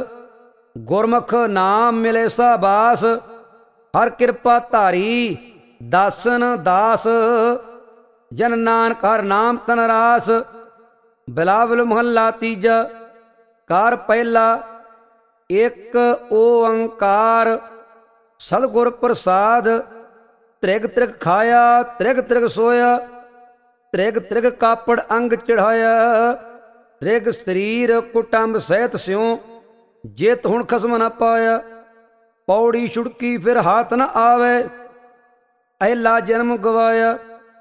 ਗੁਰਮੁਖ ਨਾਮ ਮਿਲੇ ਸਾਬਾਸ, ਹਰ ਕਿਰਪਾ ਧਾਰੀ ਦਾਸਨ ਦਾਸ। ਜਨ ਨਾਨਕ ਹਰ ਨਾਮ ਤਨ ਰਾਸ। ਬਿਲਾਵਲ ਮਹੱਲਾ ਤੀਜਾ। ਕਾਰ ਪਹਿਲਾ। ਇਕ ਓੰਕਾਰ ਸਤਿਗੁਰ ਪ੍ਰਸਾਦ, ਤ੍ਰਿਗ ਤ੍ਰਿਗ ਖਾਇਆ ਤ੍ਰਿਗ ਤ੍ਰਿਗ ਸੋਇਆ। ਤ੍ਰਿਗ ਤ੍ਰਿਗ ਕਾਪੜ ਅੰਗ ਚੜਾਇਆ, ਤ੍ਰਿਗ ਸਰੀਰ ਕੁਟੰਬ ਸਹਿਤ ਸਿਉ। ਜੇਤ ਹੁਣ ਖਸਮ ਨਾ ਪਾਇਆ, ਪੌੜੀ ਛੁੜਕੀ ਫਿਰ ਹਾਥ ਨ ਆਵੇ। ਅਹਿਲਾ ਜਨਮ ਗਵਾਇਆ,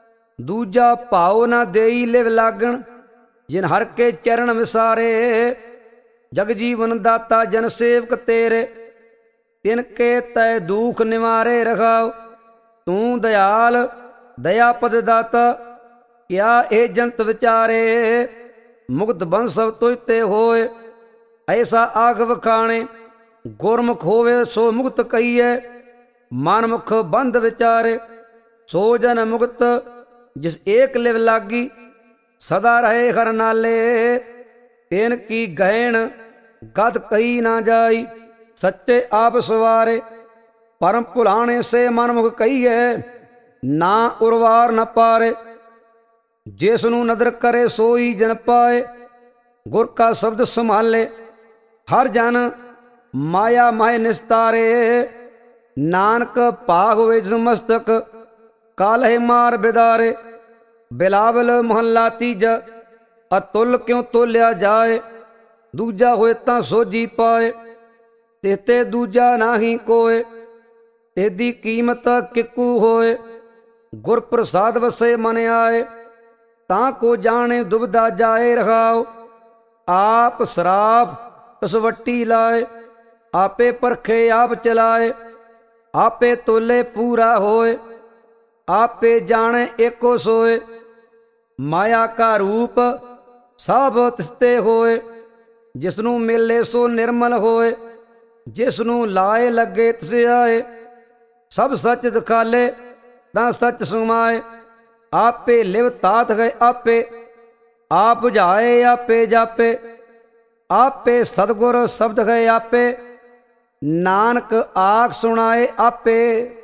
ਦੂਜਾ ਭਾਉ ਨਾ ਦੇਈ ਲਿਵ ਲਾਗਣ। ਜਿਨ ਹਰ ਕੇ ਚਰਨ ਵਿਸਾਰੇ, ਜਗ ਜੀਵਨ ਦਾਤਾ ਜਨ ਸੇਵਕ ਤੇਰੇ। ਤਿਨ ਕੇ ਤੈ ਦੂਖ ਨਿਵਾਰੇ ਰਖਾਓ, ਤੂੰ ਦਇਆਲ ਦਇਆ ਪਦ ਦਾਤਾ। ਕਿਆ ਇਹ ਜੰਤ ਵਿਚਾਰੇ, ਮੁਕਤ ਬੰਸ ਸਭ ਤੁਝ ਤੇ ਹੋਏ। ਐਸਾ ਆਖ ਵਖਾਣੇ, ਗੁਰਮੁਖ ਹੋਵੇ ਸੋ ਮੁਕਤ ਕਹੀਏ। ਮਨਮੁਖ ਬੰਧ ਵਿਚਾਰੇ, ਸੋ ਜਨ ਮੁਕਤ ਜਿਸ ਏਕ ਲਿਵ ਲਾਗੀ। ਸਦਾ ਰਹੇ ਹਰ ਨਾਲੇ, ਤਿਨ ਕੀ ਗਹਿਣ ਗਦ ਕਹੀ ਨਾ ਜਾਈ। ਸੱਚੇ ਆਪ ਸਵਾਰੇ, ਪਰਮ ਭੁਲਾਣੇ ਸੇ ਮਨਮੁਖ ਕਹੀਏ। ਨਾ ਉਰਵਾਰ ਨ ਪਾਰੇ, ਜਿਸ ਨੂੰ ਨਦਰ ਕਰੇ ਸੋਈ ਜਨ ਪਾਏ। ਗੁਰ ਕਾ ਸ਼ਬਦ ਸੰਭਾਲੇ, ਹਰ ਜਨ ਮਾਇਆ ਮਾਹਿ ਨਿਸਤਾਰੇ। ਨਾਨਕ ਭਾਗ ਹੋਵੇ ਜਿਸ ਮਸਤਕ, ਕਾਲਹਿ ਮਾਰ ਬਿਦਾਰੇ। ਬਿਲਾਵਲ ਮਹੱਲਾ ਤੀਜਾ। ਅਤੁੱਲ ਕਿਉ ਤੋਲਿਆ ਜਾਏ, ਦੂਜਾ ਹੋਏ ਤਾਂ ਸੋਝੀ ਪਾਏ। ਤੇਤੇ ਦੂਜਾ ਨਾਹੀ ਕੋਏ, ਤੇਦੀ ਕੀਮਤ ਕਿਕੂ ਹੋਏ। ਗੁਰ ਪ੍ਰਸਾਦ ਵਸੇ ਮਨ ਆਏ, ਤਾਂ ਕੋ ਜਾਣੇ ਦੁਬਦਾ ਜਾਏ ਰਖਾਓ। ਆਪ ਸਰਾਪ ਕਸਵੱਟੀ ਲਾਏ, ਆਪੇ ਪਰਖੇ ਆਪ ਚਲਾਏ। ਆਪੇ ਤੋਲੇ ਪੂਰਾ ਹੋਏ, ਆਪੇ ਜਾਣੇ ਏਕੋ ਸੋਏ। ਮਾਇਆ ਕਾ ਰੂਪ ਸਭ ਤਿਸਤੇ ਹੋਏ, ਜਿਸ ਨੂੰ ਮਿਲੇ ਸੋ ਨਿਰਮਲ ਹੋਏ। ਜਿਸ ਨੂੰ ਲਾਏ ਲੱਗੇ ਤਿਸ ਆਏ, ਸਭ ਸੱਚ ਦਿਖਾਲੇ ਤਾਂ ਸੱਚ ਸੁਮਾਏ। ਆਪੇ ਲਿਵ ਤਾਤ ਗਏ ਆਪੇ, ਆਪ ਬੁਝਾਏ ਆਪੇ ਜਾਪੇ। ਆਪੇ ਸਤਿਗੁਰ ਸ਼ਬਦ ਗਏ ਆਪੇ, ਨਾਨਕ ਆਖ ਸੁਣਾਏ ਆਪੇ।